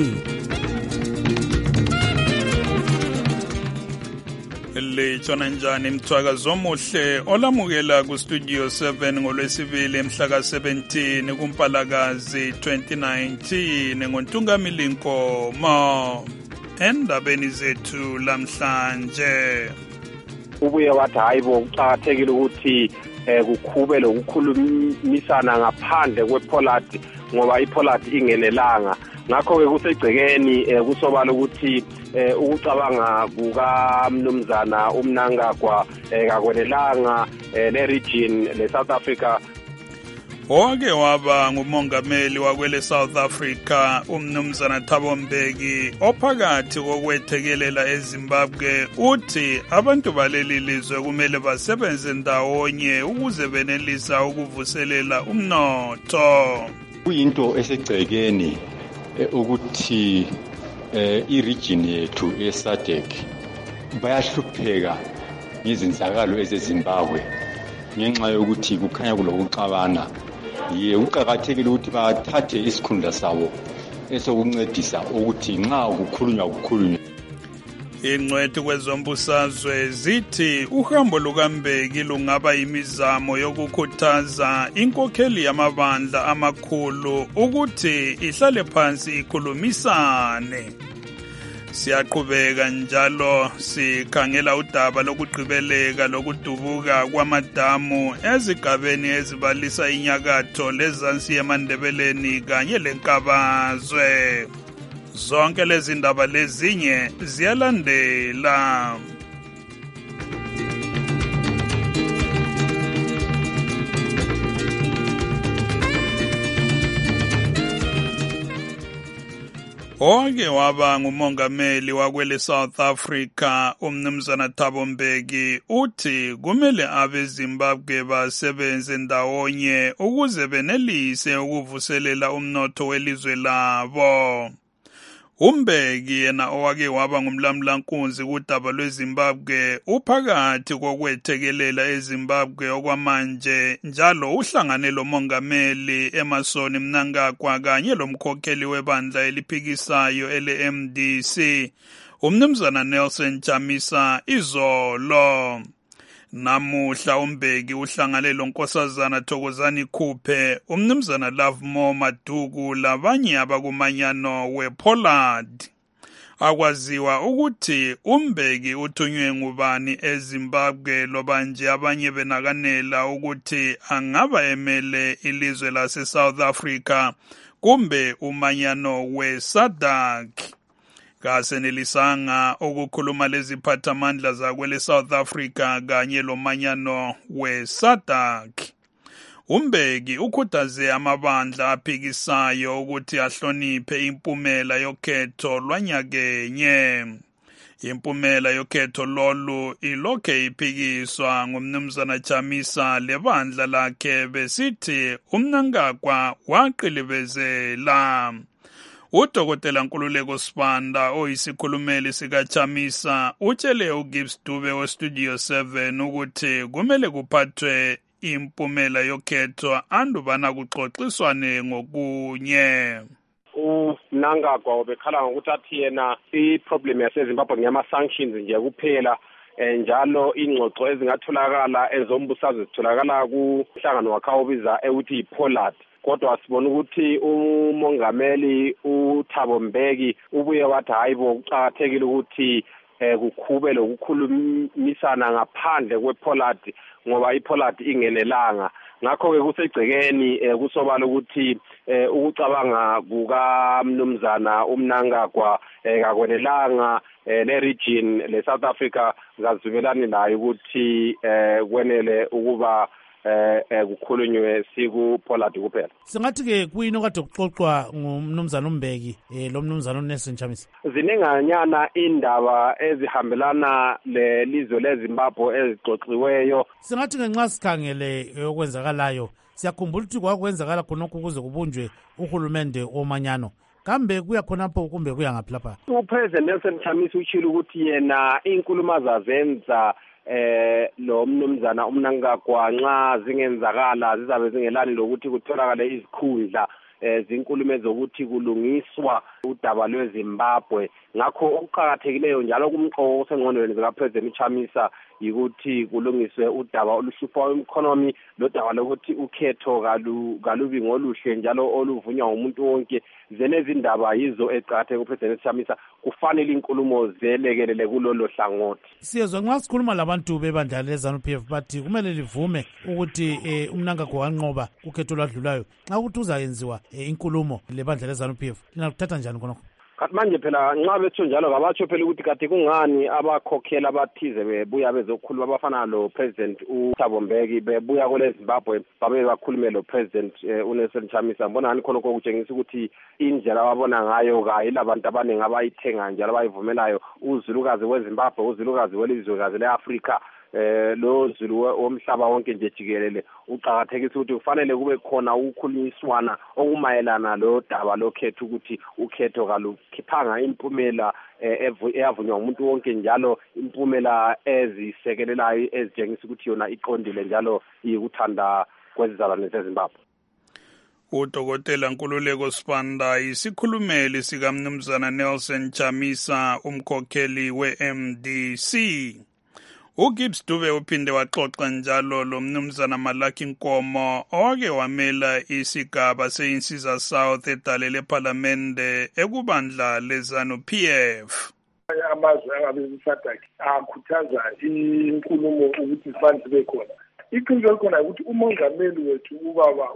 Litshona njani mthwakazi omuhle olamukela kustudio 7 ngolwesibili mhla ka-17 kuMpalakazi 2019 ngontungamili Nkomo. Endabeni zethu lamhlanje ubuye wathi hayibo kuqakathekile ukuthi kukhube lokukhulumisana ngaphandle kwePollard ngoba iPollard ingenelanga ngakho-ke kusegcekeni kusobala ukuthi ukucabanga kukamnumzana uMnangagwa kakwenelanga le-region le-South Africa. Owake waba ngumongameli wakwele South Africa umnumzana Thabo Mbeki ophakathi kokwethekelela eZimbabwe uthi abantu baleli lizwe kumele basebenze ndawonye ukuze benelisa ukuvuselela umnotho. Kuyinto esegcekeni ukuthi i-region yethu eSADC bayahlupheka ngezenzakalo ezeZimbabwe ngenxa yokuthi kukhanya kulokuxabana. Kuqakathekile ukuthi bathathe isikhundla sabo esokuncedisa ukuthi nxa kukhulunywa. Ingcwethi kwezombusazwe zithi uhambo lukaMbeki lungaba yimizamo yokukhuthaza inkokheli yamabandla amakhulu ukuthi ihlale phansi ikhulumisane. Siyaqhubeka njalo sikhangela udaba lokugqibeleka lokudubuka kwamadamu ezigabeni ezibalisa inyakatho lezansi yemandebeleni kanye lenkabazwe. Zonke lezi ndaba lezinye ziyalandela. Owake waba ngumongameli wakwele South Africa umnumzana Thabo Mbeki uthi kumele abeZimbabwe basebenze ndawonye ukuze benelise ukuvuselela umnotho welizwe labo. uMbeki yena owake waba ngumlamlankunzi kudaba lweZimbabwe uphakathi kokwethekelela eZimbabwe okwamanje njalo uhlangane lomongameli Emmerson Mnangagwa kanye lomkhokheli webandla eliphikisayo ele-MDC umnumzana Nelson Chamisa izolo. Namuhla uMbeki uhlangane lonkosazana Thokozani Khuphe, umnumzana Lovemore Maduku labanye abakumanyano wePollard. Akwaziwa ukuthi uMbeki uthunywe ngubani eZimbabwe loba nje abanye benakanela ukuthi angaba emele ilizwe lase-South Africa kumbe umanyano we-SADC. Kasenelisanga ukukhuluma leziphathamandla zakwele South Africa kanye lomanyano we-SADC. uMbeki ukhuthaze amabandla aphikisayo ukuthi ahloniphe impumela yokhetho lwanyakenye. Impumela yokhetho lolu ilokhe iphikiswa ngumnumzana Chamisa lebandla lakhe besithi uMnangagwa waqilibezela. Udokotela Nkululeko Sibanda oyisikhulumeli sikaChamisa utshele uGibbs Dube weStudio 7 ukuthi kumele kuphathwe impumela yokhetho andubana kuxoxiswane ngokunye. uMnangagwa ubekhala ngokuthi athi yena i-problem yaseZimbabwe ngeyama-sanctions nje kuphela njalo ingxoxo ezingatholakala ezombusazwe zitholakala kumhlangano wakhe awubiza ukuthi yi-Pollard. Kodwa sibona ukuthi umongameli uThabo Mbeki ubuye wathi hayibo kuqakathekile ukuthi kukhube lokukhulumisana ngaphandle kwePollard ngoba iPollard ingenelanga. Ngakho-ke kusegcekeni kusobala ukuthi ukucabanga kukamnumzana uMnangagwa kakwenelanga le-region le-South Africa kazivelani nayo ukuthi kwenele ukuba kukhulunywe sikuPollard kuphela. Singathi-ke kuyini okade kuxoxwa ngumnumzana uMbeki lo mnumzana uNelson Chamisa? Zinenganyana indaba ezihambelana lelizwe leZimbabwe ezixoxiweyo. Singathi-ke nxa sikhangele okwenzakalayo siyakhumbula ukuthi kwakwenzakala khonokho ukuze kubunjwe uhulumende omanyano. Kambe kuya khonapho kumbe kuya ngaphi lapha? uPresident Nelson Chamisa utshilo ukuthi yena inkulumo azazenza lo mnumzana uMnangagwa nxa zingenzakala zizabe zingelani lokuthi kutholakale izikhundla zinkulumo zokuthi kulungiswa udaba lweZimbabwe. Ngakho okuqhakathekileyo njalo kumqoko osengqondweni zika President Chamisa yikuthi kulungiswe udaba oluhlupha economy, lo daba lokuthi ukhetho kalubi ngoluhle njalo oluvunywa umuntu wonke. Zenezi indaba yizo eqhatheke kuPresident Chamisa, kufanele inkulumo zelekelele kulolo hlangothi. Siyezwa nxa sikhuluma labantu bebandla leZANU-PF bathi kumele livume ukuthi uMnangagwa wanqoba ukhetho lwadlulayo. Nxa ukuthi uzayenziwa inkulumo lebandla leZANU-PF linakuthatha njani khonokho? Kanti manje phela nxa bethu njalo ngabatsho phela ukuthi kade kungani abakhokhela abathize bebuya bezokhuluma abafana lo President uThabo Mbeki bebuya kule Zimbabwe babe bakhulume lo President uNelson Chamisa. Mbona ngani khonokho kutshengisa ukuthi indlela ababona ngayo kayilabantu abaningi abayithenga njalo abayivumelayo. Uzulukazi weZimbabwe, uzulukazi welizwekazi leAfrika, lo Zulu womhlaba wonke nje jikelele uqhakathekisa ukuthi kufanele kube khona ukukhulunyiswana okumayelana lo daba lokhetho ukuthi ukhetho kalukhiphanga impumela eyavunywa umuntu wonke njalo impumela ezisekelelayo ezitshengisa ukuthi yona iqondile njalo iyikuthanda kwezizalwane zeZimbabwe. Udokotela Nkululeko Sibanda isikhulumeli sikaMnumzana Nelson Chamisa, umkhokheli we-MDC. uGibbs Dube uphinde waxoxa njalo lo Mnumzana Malaki Nkomo owake wamela isigaba seinsiza South edalele parliamente ekubandla leZANU-PF. Amazwe angabe SADC akhuthaza inkulumo ukuthi sibantu bekhona. Iqiniso likhona ukuthi umongameli wethu ubaba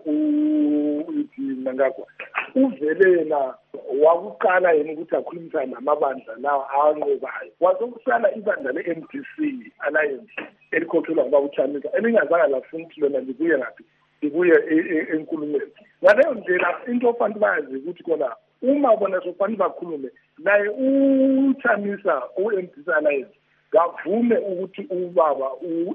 Mnangagwa uvele yena wakuqala yena ukuthi akhulumisane namabandla lawa anqobayo. Wazokusala ibandla le-MDC Alliance elikhokhelwa ngubaba uChamisa elingazange lafuna ukuthi lona libuye ngaphi, libuye enkulumeni. Ngaleyo ndlela into ofanele bayazi ukuthi khona uma bona sofanele bakhulume naye uChamisa u-MDC Alliance kavume ukuthi ubaba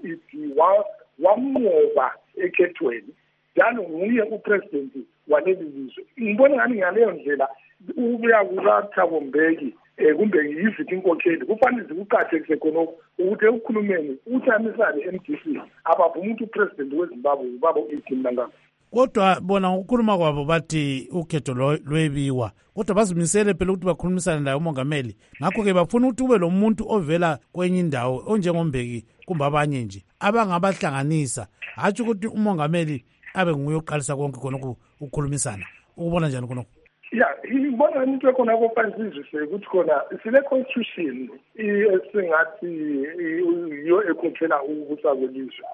wamnqoba ekhethweni njalo nguye upresident waleli lizwe. Ngibona ngani ngaleyo ndlela ubuya kukaThabo Mbeki kumbe yiziphi inkokheli kufanele zikuqhathekise khonokho ukuthi ekukhulumeni uChamisa le-MDC abavuma ukuthi upresident weZimbabwe ubaba Mnangagwa. Kodwa bona ukukhuluma kwabo bathi ukhetho lwebiwa, kodwa bazimisele phela ukuthi bakhulumisane naye umongameli. Ngakho-ke bafuna ukuthi ube lo muntu ovela kwenye indawo onjengoMbeki kumbe abanye nje abangabahlanganisa, hatshi ukuthi umongameli abe nguye oqalisa konke khonokho ukukhulumisana. Ukubona njani khonokho? Ngibona into ekhona kofanele ukuthi khona sile constitution esingathi iyo ekhokhela ukubusa kwelizwe.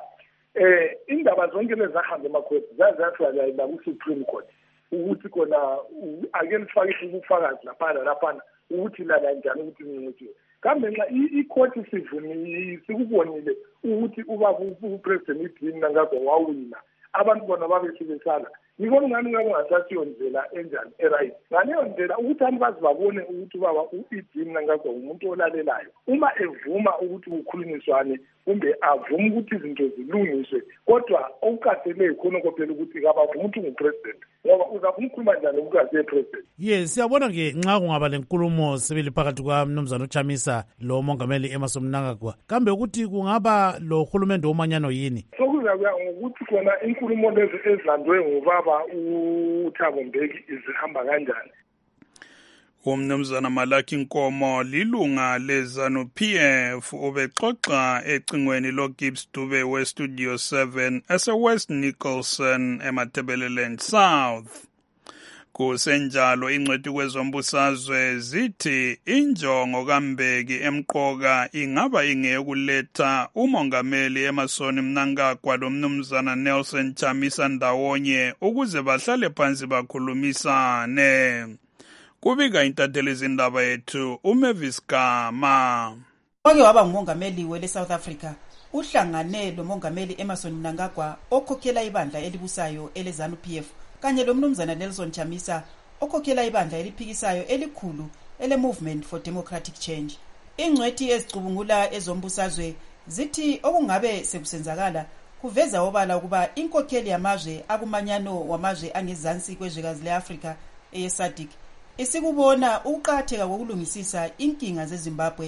Indaba zonke lezahamba emakhoti zazathiwa la ku-Supreme Court ukuthi khona ake lifake ubufakazi laphana ukuthi lala njani ukuthi ngincediwe. Kambe nxa ikhoti sikubonile ukuthi ubaba uPresident Mnangagwa wawina, abantu bona babesibesala. Ngibona ngani ngakungasasiyo ndlela enjani eright. Ngaleyo ndlela ukuthi abantu bazi babone ukuthi ubaba Mnangagwa umuntu olalelayo. Uma evuma ukuthi kukhulunyiswane kumbe avuma ukuthi izinto zilungiswe, kodwa okuqatheleyo khonokho phela ukuthi kabavuma ukuthi ngupresident, ngoba uzavuma ukukhuluma njani ukuthi president. Yes, siyabona ke nxa kungaba lenkulumo sibili phakathi kwaMnumzana uChamisa lo mongameli Emmerson Mnangagwa, kambe ukuthi kungaba lo hulumende womanyano yini? Sokuzakuya ngokuthi khona inkulumo lezi ezilandwe ngubaba uThabo Mbeki izihamba kanjani. uMnumzana Malaki Nkomo lilunga leZANU-PF ubexoxa ecingweni loGibbs Dube weStudio 7 ese-West Nicholson eMatabeleland South. Kusenjalo ingcwethi kwezombusazwe zithi injongo kaMbeki emqoka ingaba ingeyokuletha umongameli Emmerson Mnangagwa loMnumzana Nelson Chamisa ndawonye ukuze bahlale phansi bakhulumisane. Kubika intatheli zindaba yethu uMavis Gama. Wake waba ngumongameli wele South Africa uhlangane lomongameli Emmerson Mnangagwa okhokhela ibandla elibusayo eleZANU-PF kanye loMnumzana Nelson Chamisa okhokhela ibandla eliphikisayo elikhulu ele-Movement for Democratic Change. Ingcwethi ezicubungula ezombusazwe zithi okungabe sekusenzakala kuveza obala ukuba inkokheli yamazwe akumanyano wamazwe angezansi kwezwekazi leAfrika eyeSADC isikubona ukuqhatheka kokulungisisa inkinga zeZimbabwe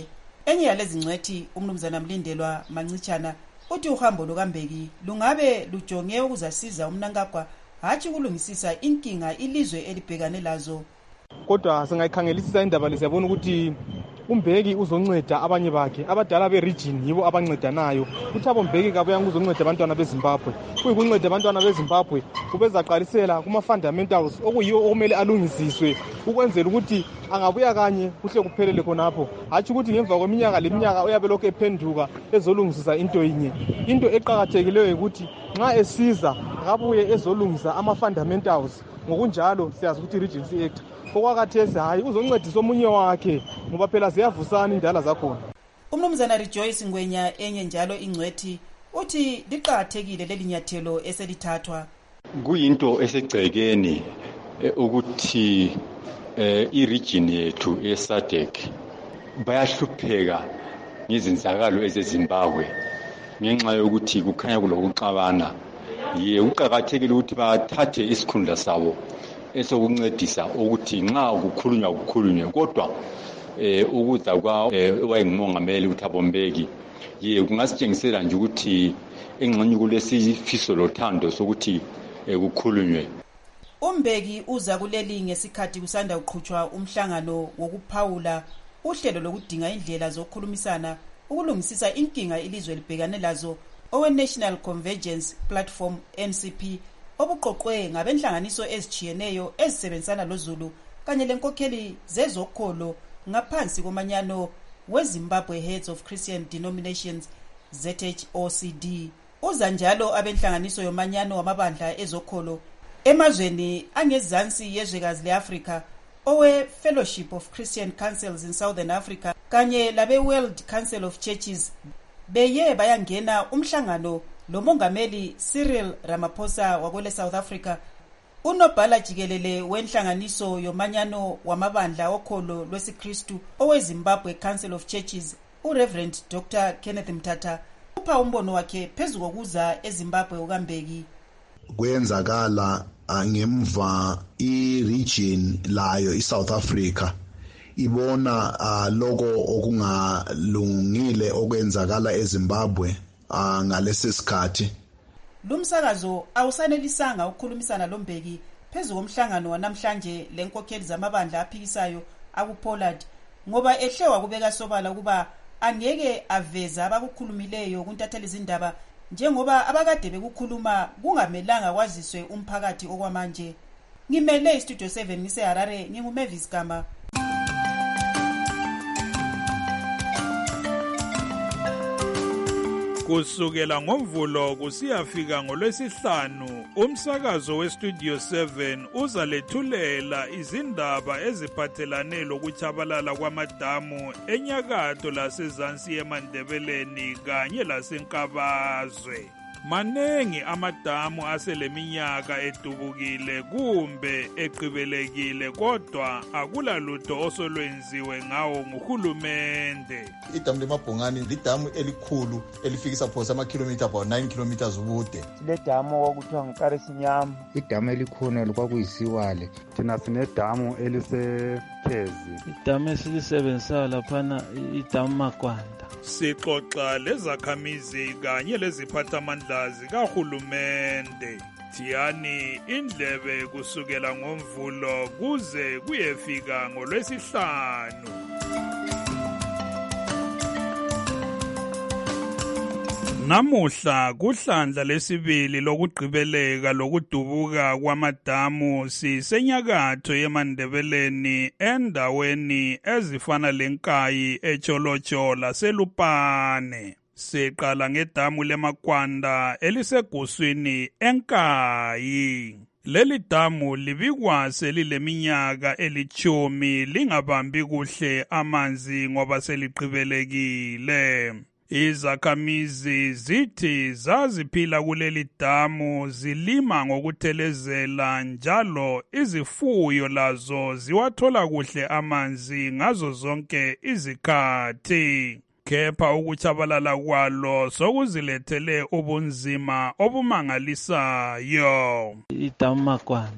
Enye yalezi ngcwethi umnumzana Mlindelwa Mancitshana uthi uhambo lukaMbeki lungabe lujonge ukuzasiza uMnangagwa hatshi kulungisisa inkinga ilizwe elibhekane lazo. Kodwa singayikhangelisisa indaba lesiyabona ukuthi uMbeki uzonceda abanye bakhe abadala beregion yibo abancedanayo. UThabo Mbeki kabuyanga uzonceda abantwana beZimbabwe. Kuyikunceda abantwana beZimbabwe ubezaqalisela kuma fundamentals okuyiwo okumele alungisiswe ukwenzela ukuthi angabuya kanye kuhle kuphelele khonapho. Hatshi ukuthi ngemva kweminyaka leminyaka uyabe lokho ephenduka ezolungisisa into yinye. Into eqhakathekileyo ukuthi nxa esiza akabuye ezolungisa ama fundamentals. Ngokunjalo siyazi ukuthi Regency Act okwakathesi hayi uzoncedisa omunye wakhe ngoba phela ziyavusana indala zakhona. Umnumzana Rejoice Ngwenya enye njalo ingcwethi uthi liqhakathekile lelinyathelo eselithathwa. Kuyinto esegcekeni ukuthi iregion yethu eSADC bayahlupheka ngezenzakalo ezeZimbabwe ngenxa yokuthi kukhanya kulokuxabana. Uqhakathekile ukuthi bathathe isikhundla sabo esokuncedisa ukuthi nxa kukhulunywe kodwa ukuza wayengumongameli uThabo Mbeki kungasitshengisela nje ukuthi engxenye kulesifiso lothando sokuthi kukhulunywe. uMbeki uza kuleli ngesikhathi kusanda uqhutshwa umhlangano wokuphawula uhlelo lokudinga indlela zokukhulumisana ukulungisisa inkinga ilizwe libhekane lazo owe-National Convergence Platform NCP obuqoqwe ngabenhlanganiso ezijiyeneyo ezisebenzisana loZulu kanye lenkokheli zezokholo ngaphansi komanyano weZimbabwe Heads of Christian Denominations ZHOCD. Uza njalo abenhlanganiso yomanyano wamabandla ezokholo emazweni angezansi yezwekazi leAfrica owe-Fellowship of Christian Councils in Southern Africa kanye labe-World Council of Churches beye bayangena umhlangano lomongameli Cyril Ramaphosa wakwele South Africa. Unobhala jikelele wenhlanganiso yomanyano wamabandla okholo lwesiKristu oweZimbabwe Council of Churches uReverend Dr. Kenneth Mthatha upha umbono wakhe phezu kokuza eZimbabwe ukaMbeki. Kwenzakala ngemva iregion layo iSouth Africa ibona lokho okungalungile okwenzakala eZimbabwe ngalesi sikhathi. Lumsakazo awusanelisanga ukukhulumisana loMbeki phezu komhlangano wanamhlanje lenkokheli zamabandla aphikisayo akuPollard ngoba ehlewa kubeka sobala ukuba angeke aveza abakukhulumileyo kuntatheli izindaba njengoba abakade bekukhuluma kungamelanga kwaziswe umphakathi okwamanje. Ngimele iStudio 7 ngiseHarare nginguMavis Gama. Kusukela ngoMvulo kusiyafika ngoLwesihlanu umsakazo weStudio 7 uzalethulela izindaba eziphathelane lokuchabalala kwamadamu enyakatho lasezansi eMandebeleni kanye laseNkabazwe. Manengi amadamu aseleminyaka edubukile kumbe eqhibelekile kodwa akulalutho osolwenziwe ngawo nguhulumende. Idamu leMabhongani lidamu elikhulu elifikisa phosa amakhilomitha about 9 kilometers ubude. Sinedamu okuthiwa nguKarisinyama. Idamu elikhona lokwakuyisiwale. Thina sinedamu eliseKhezi. Idamu esilisebenzisayo laphana idamu Magwanda. Sixoxa lezakhamizi kanye leziphathamandla zikahulumende. Thiyani indlebe kusukela ngoMvulo kuze kuyefika ngoLwesihlanu. Namuhla kuhlandla lesibili lokugqibeleka lokudubuka kwamadamu sisenyakatho yeMandebeleni endaweni ezifana leNkayi eTsholotsho laseLupane. Siqala ngedamu leMakwanda eliseguswini eNkayi. Leli damu libikwa selileminyaka elithumi lingabambi kuhle amanzi ngoba seliqhibelekile. Izakhamizi zithi zaziphila kuleli damu zilima ngokuthelezela njalo izifuyo lazo ziwathola kuhle amanzi ngazo zonke izikhathi. Kepha ukuchabalala kwalo sokuzilethele ubunzima obumangalisayo. Idamu Magwanda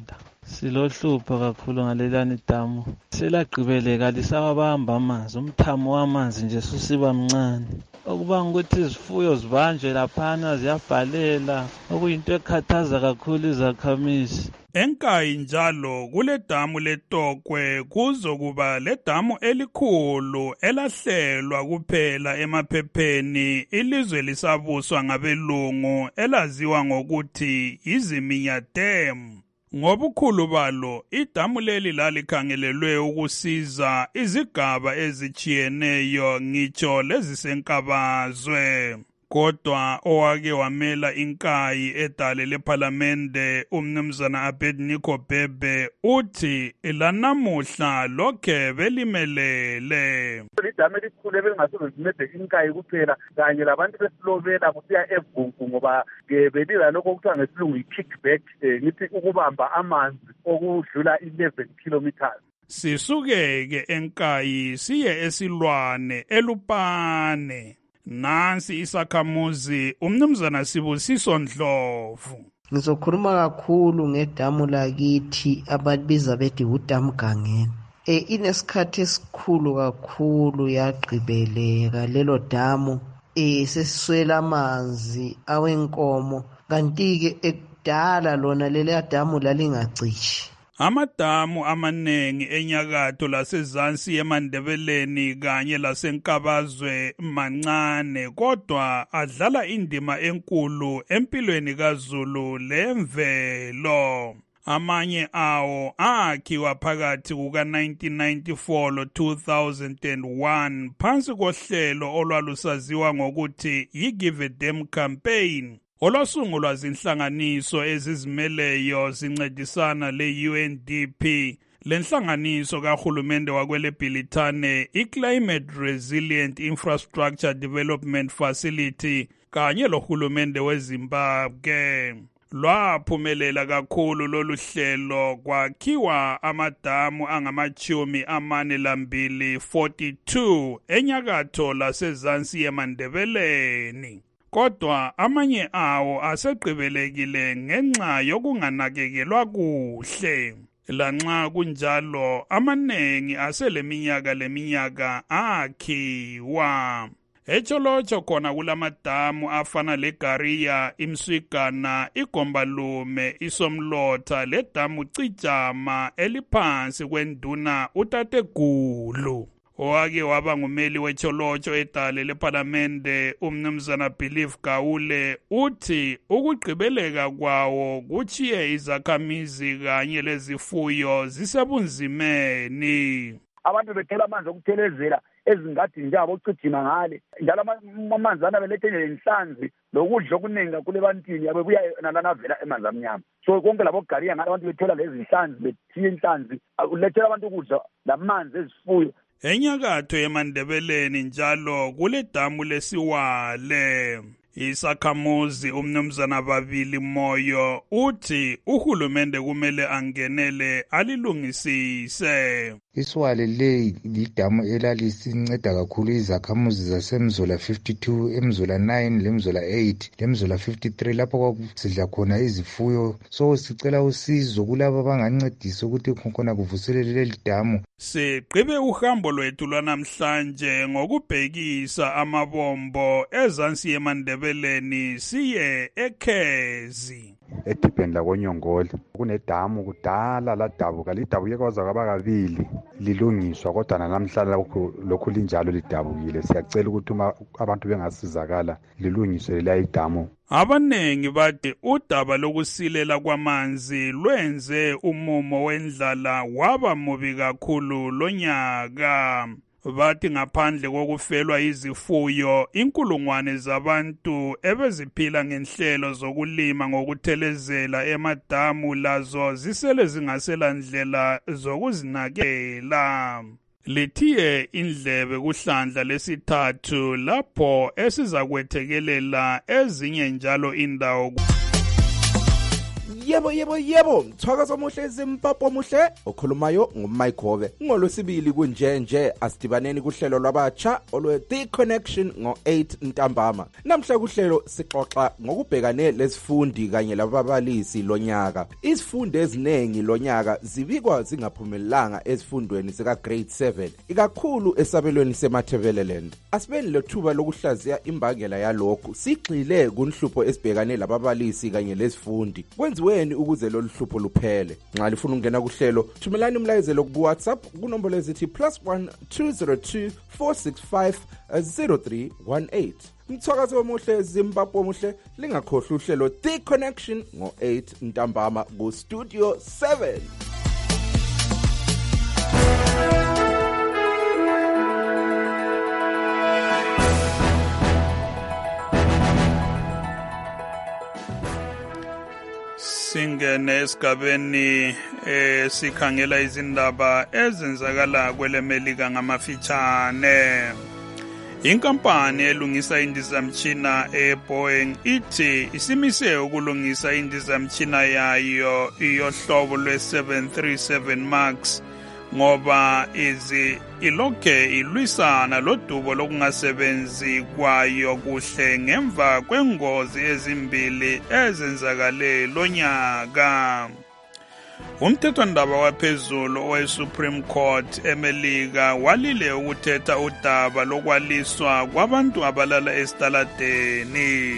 silohlupha kakhulu ngalelani damu. Selagqibeleka lisawabamba amanzi, umthamo wamanzi nje susiba mncane. Okubanga ukuthi izifuyo zibanjwe laphana ziyabhalela, okuyinto ekhathaza kakhulu izakhamizi. Enkayi njalo kule damu leTokwe kuzokuba le damu elikhulu elahlelwa kuphela emaphepheni ilizwe lisabuswa ngabelungu elaziwa ngokuthi Iziminya Dam. Ngobukhulu balo, idamu leli lalikhangelelwe ukusiza izigaba ezichiyeneyo ngitsho lezisenkabazwe. Kodwa owake wamela inkayi edale lephalamende umnumzana Abednego Bhebe uthi lanamuhla lokhe belimelele. Idamu elikhulu ebelingasozincede inkayi kuphela kanye labantu besilobela kusiya eVungu ngoba belila lokho okuthiwa ngesilungu i-kickback ngithi ukubamba amanzi okudlula 11 kilometers. Sisuke-ke enkayi siye esilwane eLupane. Nansi isakhamuzi umnumzana Sibusiso Ndlovu. Ngizokhuluma kakhulu ngedamu lakithi abalibiza bethi udamu Gangeni. Inesikhathi esikhulu kakhulu yagqibeleka lelo damu. Sesiswela amanzi awenkomo kanti-ke ekudala lona leli damu lalingacishi. Amadamu amanengi enyakatho lasezansi eMandebeleni kanye lasenkabazwe mancane kodwa adlala indima enkulu empilweni kaZulu lemvelo. Amanye awo akhiwa phakathi kuka-1994 lo-2001 phansi kohlelo olwalusaziwa ngokuthi yi-Give a Dam Campaign. Olwasungulwa zinhlanganiso ezizimeleyo zincedisana le-UNDP, lenhlanganiso kahulumende wakweleBhilithane, i-Climate Resilient Infrastructure Development Facility kanye lohulumende weZimbabwe. Lwaphumelela kakhulu lolu hlelo kwakhiwa amadamu angama-42 enyakatho lasezansi eMandebeleni. Kodwa amanye awo asegqibelekile ngenxa yokunganakekelwa kuhle. Lanxa kunjalo amanengi aseleminyaka akhiwa. Echolocho khona kulamadamu afana leGariya, iMswigana, iGombalume, iSomlotha, ledamu Cijama eliphansi kwenduna uTate Gulu. Owake waba ngumeli wecholocho edale lephalamende umnumzana Believe Gawule uthi ukugqibeleka kwawo kuchiye izakhamizi kanye lezifuyo zisebunzimeni. Abantu bethela amanzi okuthelezela ezingadini njalo ocijima ngale njalo amanzi anabelethe inhlanzi lokudla okuningi kakhulu ebantwini abebuya nalana vela emanzi amnyama. So konke labo Gariya ngale abantu bethela lezi inhlanzi bethiye inhlanzi ulethela abantu ukudla lamanzi ezifuyo. Enyakatho eMandebeleni njalo kule damu leSiwale. Isakhamuzi umnumzana Babili Moyo uthi uhulumende kumele angenele alilungisise. Isiwale le lidamu elalisinceda kakhulu izakhamuzi zaseMzola 52, eMzola 9, leMzola 8, leMzola 53 lapho kwakusidla khona izifuyo. So sicela usizo kulabo abangancedisa ukuthi khona kuvuselele leli damu. Siqhibe uhambo lwethu lwanamhlanje ngokubhekisa amabombo ezansi eMandebeleni siye eKhezi. Edibheni lakonyongole kunedamu kudala ladabuka lidabuke kwaza kwaba kabili lilungiswa kodwa namhlanje lokhu linjalo lidabukile. Siyacela ukuthi abantu bengasizakala lilungiswe leli damu. Abanengi bathi udaba lokusilela kwamanzi lwenze umumo wendlala waba mubi kakhulu lonyaka. Bathi ngaphandle kokufelwa izifuyo, inkulungwane zabantu ebeziphila ngenhlelo zokulima ngokuthelezela emadamu lazo zisele zingasela ndlela zokuzinakela. Lithiye indlebe kuhlandla lesithathu lapho esizakwethekelela ezinye njalo indawo. Yebo, mthwakazo omuhle Zimbabwe omuhle, okhulumayo nguMaikove. NgoLwesibili kunjenje asidibaneni kuhlelo lwabatsha olwe The Connection ngo-8 ntambama. Namhla kuhlelo sixoxa ngokubhekane lesifundi kanye lababalisi lonyaka. Izifundo eziningi lonyaka zibikwa zingaphumelelanga ezifundweni zika grade 7, ikakhulu esabelweni seMatabeleland. Asibeni lethuba lokuhlaziya imbangela yalokho, sigxile kunhlupho esibhekane lababalisi kanye lezifundi. Kwenziweni ukuze lolu hlupho luphele? Nxa lifuna ukungena kuhlelo, thumelani umlayezelo ku WhatsApp kunombolo ezithi +1 202 465 0318. Mthwakazo omuhle Zimbabwe omuhle, lingakhohlwa uhlelo The Connection ngo-8 ntambama ku Studio 7. Singene esigabeni sikhangela izindaba ezenzakala kwelemelika ngamafitshane. Inkampani elungisa indizamtshina eBoeing ithi isimise ukulungisa indizamtshina yayo yohlobo lwe-737 Max ngoba ilokhe ilwisana lodubo lokungasebenzi kwayo kuhle ngemva kwengozi ezimbili ezenzakale lonyaka. Umthethwandaba waphezulu owe-Supreme Court eMelika walile ukuthetha udaba lokwaliswa kwabantu abalala esitaladeni.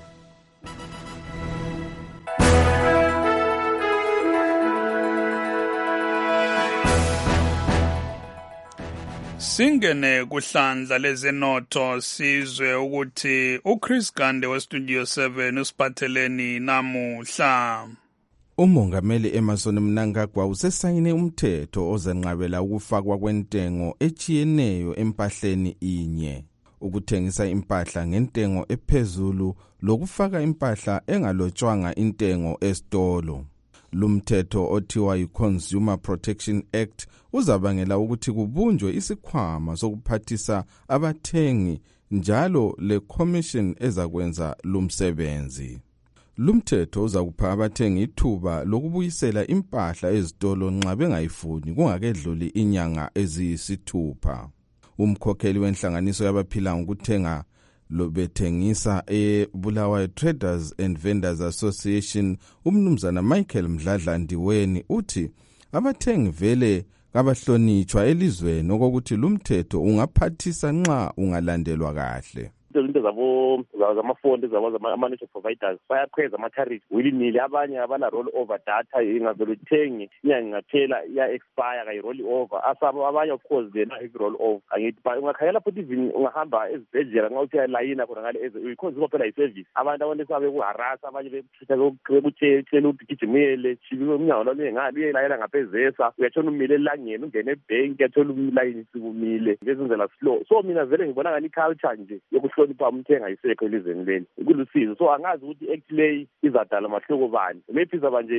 Singene kuhlandla lezenotho sizwe ukuthi uChris Gande weStudio 7 usiphatheleni namuhla. Umongameli Emmerson Mnangagwa usesayine umthetho ozenqabela ukufakwa kwentengo echiyeneyo empahleni inye, ukuthengisa impahla ngentengo ephezulu lokufaka impahla engalotshwanga intengo esitolo. Lumthetho othiwa yi-Consumer Protection Act uzabangela ukuthi kubunjwe isikhwama sokuphathisa abathengi njalo le-commission ezakwenza lumsebenzi. Lumthetho uzakupha abathengi ithuba lokubuyisela impahla ezitolo nxa bengayifuni kungakedluli inyanga eziyisithupha. Umkhokheli wenhlanganiso yabaphila ngokuthenga lobethengisa eBulawayo Traders and Vendors Association umnumzana Michael Mdladlandiweni uthi abathengi vele kabahlonitshwa elizweni okokuthi lumthetho ungaphathisa nxa ungalandelwa kahle. Izinto zamafoni ama-managed providers bayakhweza ama-tariff willy-nilly. Abanye abala roll over data ingavele uthengi inyanga ingaphela iya-expire kayi-roll over. Abanye of course they're roll over. Angithi ungakhangela futhi even ungahamba ezibhedlela nxa uthi yalayina khona ngale because phela yi-service. Abantu esabekuharasa abanye bekutshela ukuthi gijimele umnyango lalo ngalo uyelayela ngaphezesa uyatshona umile elangeni ungene ebhenki uyathola umlayini sikumile ngezindlela slow. So mina vele ngibona ngani i-culture nje yokuhlonipha umthenga isekho elizweni leli kulusizo. So angazi ukuthi actually izadala mahluko bani, maybe izaba nje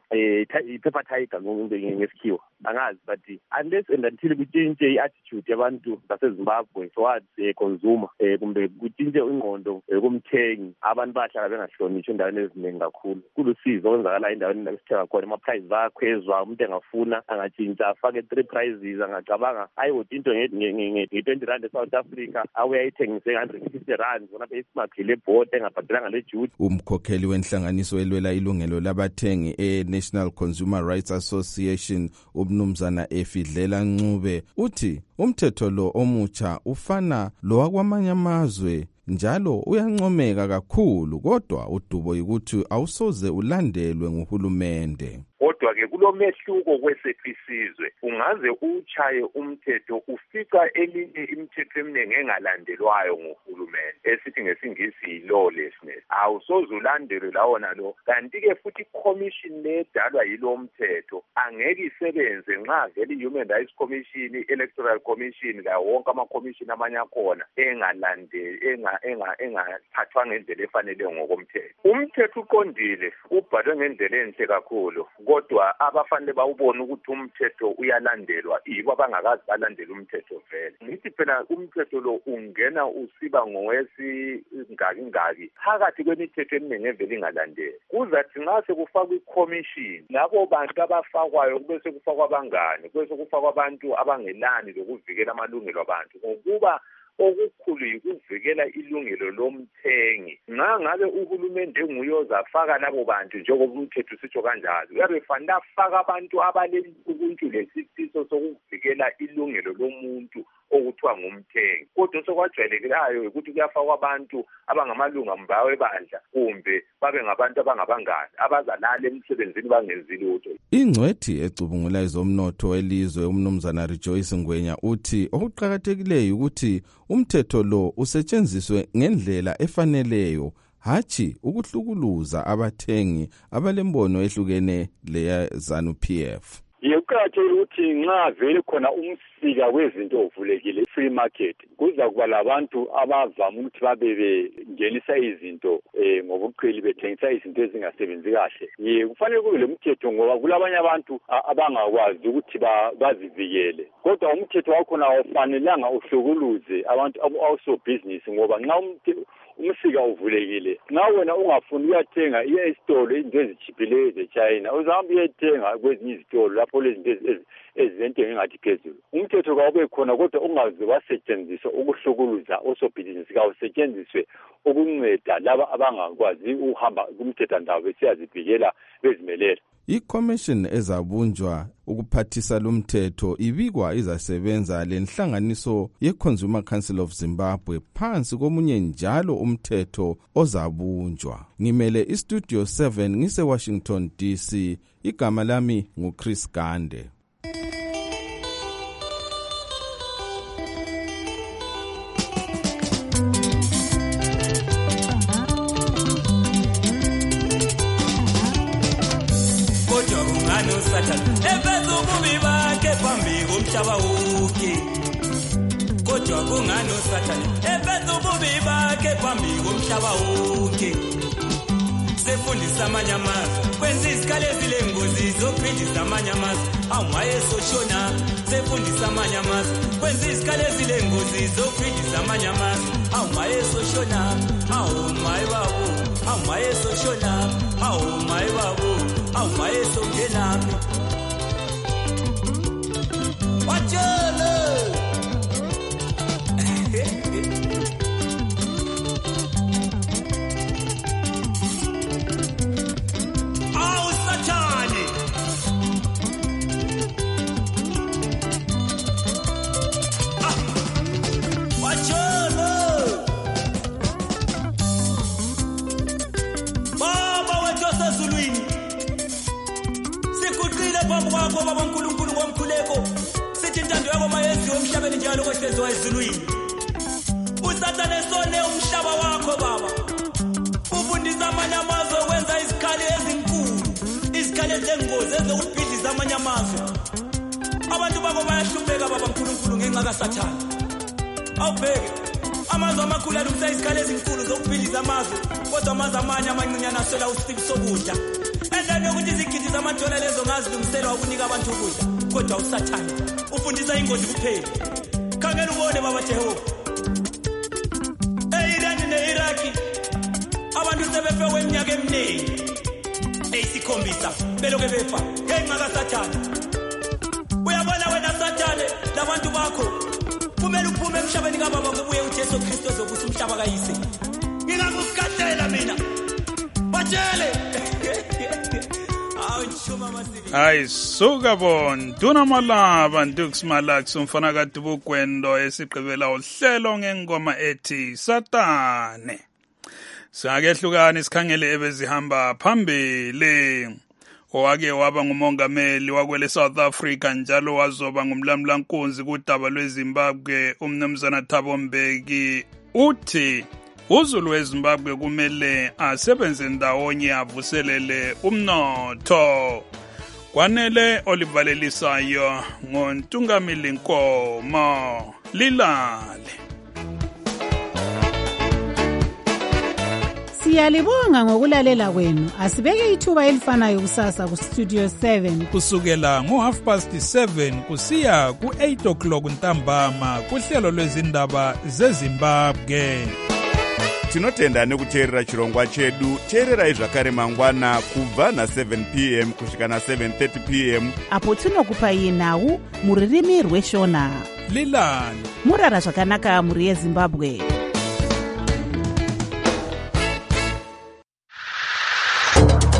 i-paper tiger ngesikhiwa angazi, but unless and until kutshintshe i-attitude yabantu baseZimbabwe towards consumer kumbe kutshintshe ingqondo kumthengi, abantu bahlala bengahlonitshi endaweni eziningi kakhulu. Kulusizo okwenzakala endaweni esithenga khona ama-price bayakhwezwa, umuntu engafuna angatshintsha afake 3 prices angacabanga ayodwa into nge-20 rand eSouth Africa awuyayithengise 150 rand zona besimakhile ebhodi engabhadelanga le-duty. Umkhokheli wenhlanganiso elwela ilungelo labathengi e-National Consumer Rights Association umnumzana Efidlela Ncube uthi umthetho lo omutsha ufana lowakwamanye amazwe njalo uyancomeka kakhulu, kodwa udubo yikuthi awusoze ulandelwe nguhulumende. Kodwa-ke kulomehluko kwesethu isizwe, ungaze utshaye umthetho ufica elinye imithetho eminingi engalandelwayo nguhulumende esithi ngesingisi yi-lawlessness, awusoze ulandelwe lawona lo. Kanti-ke futhi i-commission le edalwa yilo mthetho angeke isebenze nxa vele i-Human Rights Commission, i-Electoral Commission kayo wonke ama-commission amanye akhona engaphathwa ngendlela efanele ngokomthetho. Umthetho uqondile, ubhalwe ngendlela enhle kakhulu, kodwa abafanele bawubone ukuthi umthetho uyalandelwa yibo abangakazi balandela umthetho vele. Ngithi phela umthetho lo ungena usiba ngowesingaki phakathi kwemithetho eminingi evele ingalandeli. Kuzathi nxa sekufakwa i-commission labo bantu abafakwayo kube sekufakwa abangane, kube sekufakwa abantu abangelani lokuvikela amalungelo abantu, ngokuba okukhulu yikuvikela ilungelo lomthengi. Ngabe uhulumende nguye ozafaka labo bantu njengoba umthetho usitsho kanjalo, uyabe fanele afaka abantu abaleluntu lesifiso sokuvikela ilungelo lomuntu okuthiwa ngumthengi. Kodwa sokwajwayelekileyo ukuthi kuyafakwa abantu abangamalunga mbawe ebandla kumbe babe ngabantu abangabangani abazalala emsebenzini bangenzi lutho. Ingcwethi ecubungula izomnotho elizwe umnumzana Rejoice Ngwenya uthi okuqhakathekileyo ukuthi umthetho lo usetshenziswe ngendlela efaneleyo, hathi ukuhlukuluza abathengi abalembono ehlukene leya ZANU-PF. Yekuqakathekile ukuthi nxa vele khona umsika wezinto ovulekile free market kuza kuba labantu abavama ukuthi babe bengenisa izinto ngobuqhili bethengisa izinto ezingasebenzi kahle. Kufanele kube lomthetho ngoba kulabanye abantu abangakwazi ukuthi bazivikele. Kodwa umthetho wakhona awufanelanga uhlukuluze abantu also business ngoba nxa umsika uvulekile nxa wena ungafuni uyathenga iye esitolo izinto ezitshiphileyo ze-China uzahamba uyethenga kwezinye izitolo lapho lezinto ezentengo engathi phezulu. Umthetho kawube khona kodwa ungaze wasetshenziswa ukuhlukuluza osebhizinisi, kawusetshenziswe ukunceda laba abangakwazi ukuhamba kumthethandaba besiyazivikela bezimelela. I-commission ezabunjwa ukuphathisa lumthetho ibikwa izasebenza lenhlanganiso ye-Consumer Council of Zimbabwe phansi komunye njalo umthetho ozabunjwa. Ngimele iStudio 7 ngise-Washington DC. Igama lami nguChris Gande. Efezo ububi bakhe phambi komhlaba wonke. Kodwa kungani uSathane efezo ububi bakhe phambi komhlaba wonke. Sefundisa amanye amazwe kwenza izikhali ezilengozi zokuphindisa amanye amazwe awungayesoshona. Sefundisa amanye amazwe kwenza izikhali ezilengozi zokuphindisa amanye amazwe awungayesoshona. Awumaye babo awungayesoshona. Awumaye babo awungayesokungenaphi. Wajele awu Sathane wajele baba wethu osezulwini sikuqile phambi kwakho baba uNkulunkulu ngomkhuleko. Sithi intando yakho mayenziwe emhlabeni njalo kwesenziwa ezulwini. USathane sone umhlaba wakho baba. Ufundisa amanye amazwe ukwenza izikhali ezinkulu, izikhali ezengozi ezokubhidliza amanye amazwe. Abantu bakho bayahlupheka baba uNkulunkulu ngenxa kaSathane. Awubheke amazwe amakhulu alungisa izikhali ezinkulu zokubhidliza amazwe, kodwa amazwe amanye amancinyane aswela usifiso sokudla. Endani yokuthi izigidi zamadola lezo ngazilungiselwa ukunika abantu ukudla, kodwa uSathane ufundisa ingozi kuphela. Khangela ubone baba Jehova. E-Iran ne-Iraq abantu sebefe kweminyaka eminingi eyisikhombisa beloke befa ngenxa kaSathane. Uyabona wena Sathane labantu bakho kumele uphume emhlabeni kababa kubuye uJesu Kristu ozobusa umhlaba kayise. Ngingakukatela mina batshele. Hayi suka bon Duna Malava Ndux Malax umfana kaDubugwendo esiqhubela uhlelo ngengoma ethi Sathane. Sakehlukana isikhangele ebezihamba phambili. Owake waba ngumongameli wakwele South Africa njalo wazoba ngumlamlankunzi kudaba lweZimbabwe umnumzana Thabo Mbeki uthi uZulu weZimbabwe kumele asebenze ndawonye avuselele umnotho. Kwanele olivalelisayo ngoNtungamili Nkomo Lilale. Siyalibonga ngokulalela kwenu. Asibeke ithuba elifanayo kusasa ku Studio 7 kusukela ngo7:30 kusiya ku8:00 ntambama kuhlelo lwezindaba zeZimbabwe. Tinotenda nekuteerera chirongwa chedu. Teererai zvakare mangwana kubva na7 p.m. kusvika na7:30 p.m. apo tinokupai nhau muririmi rweshona. Lilani murara zvakanaka muri yeZimbabwe.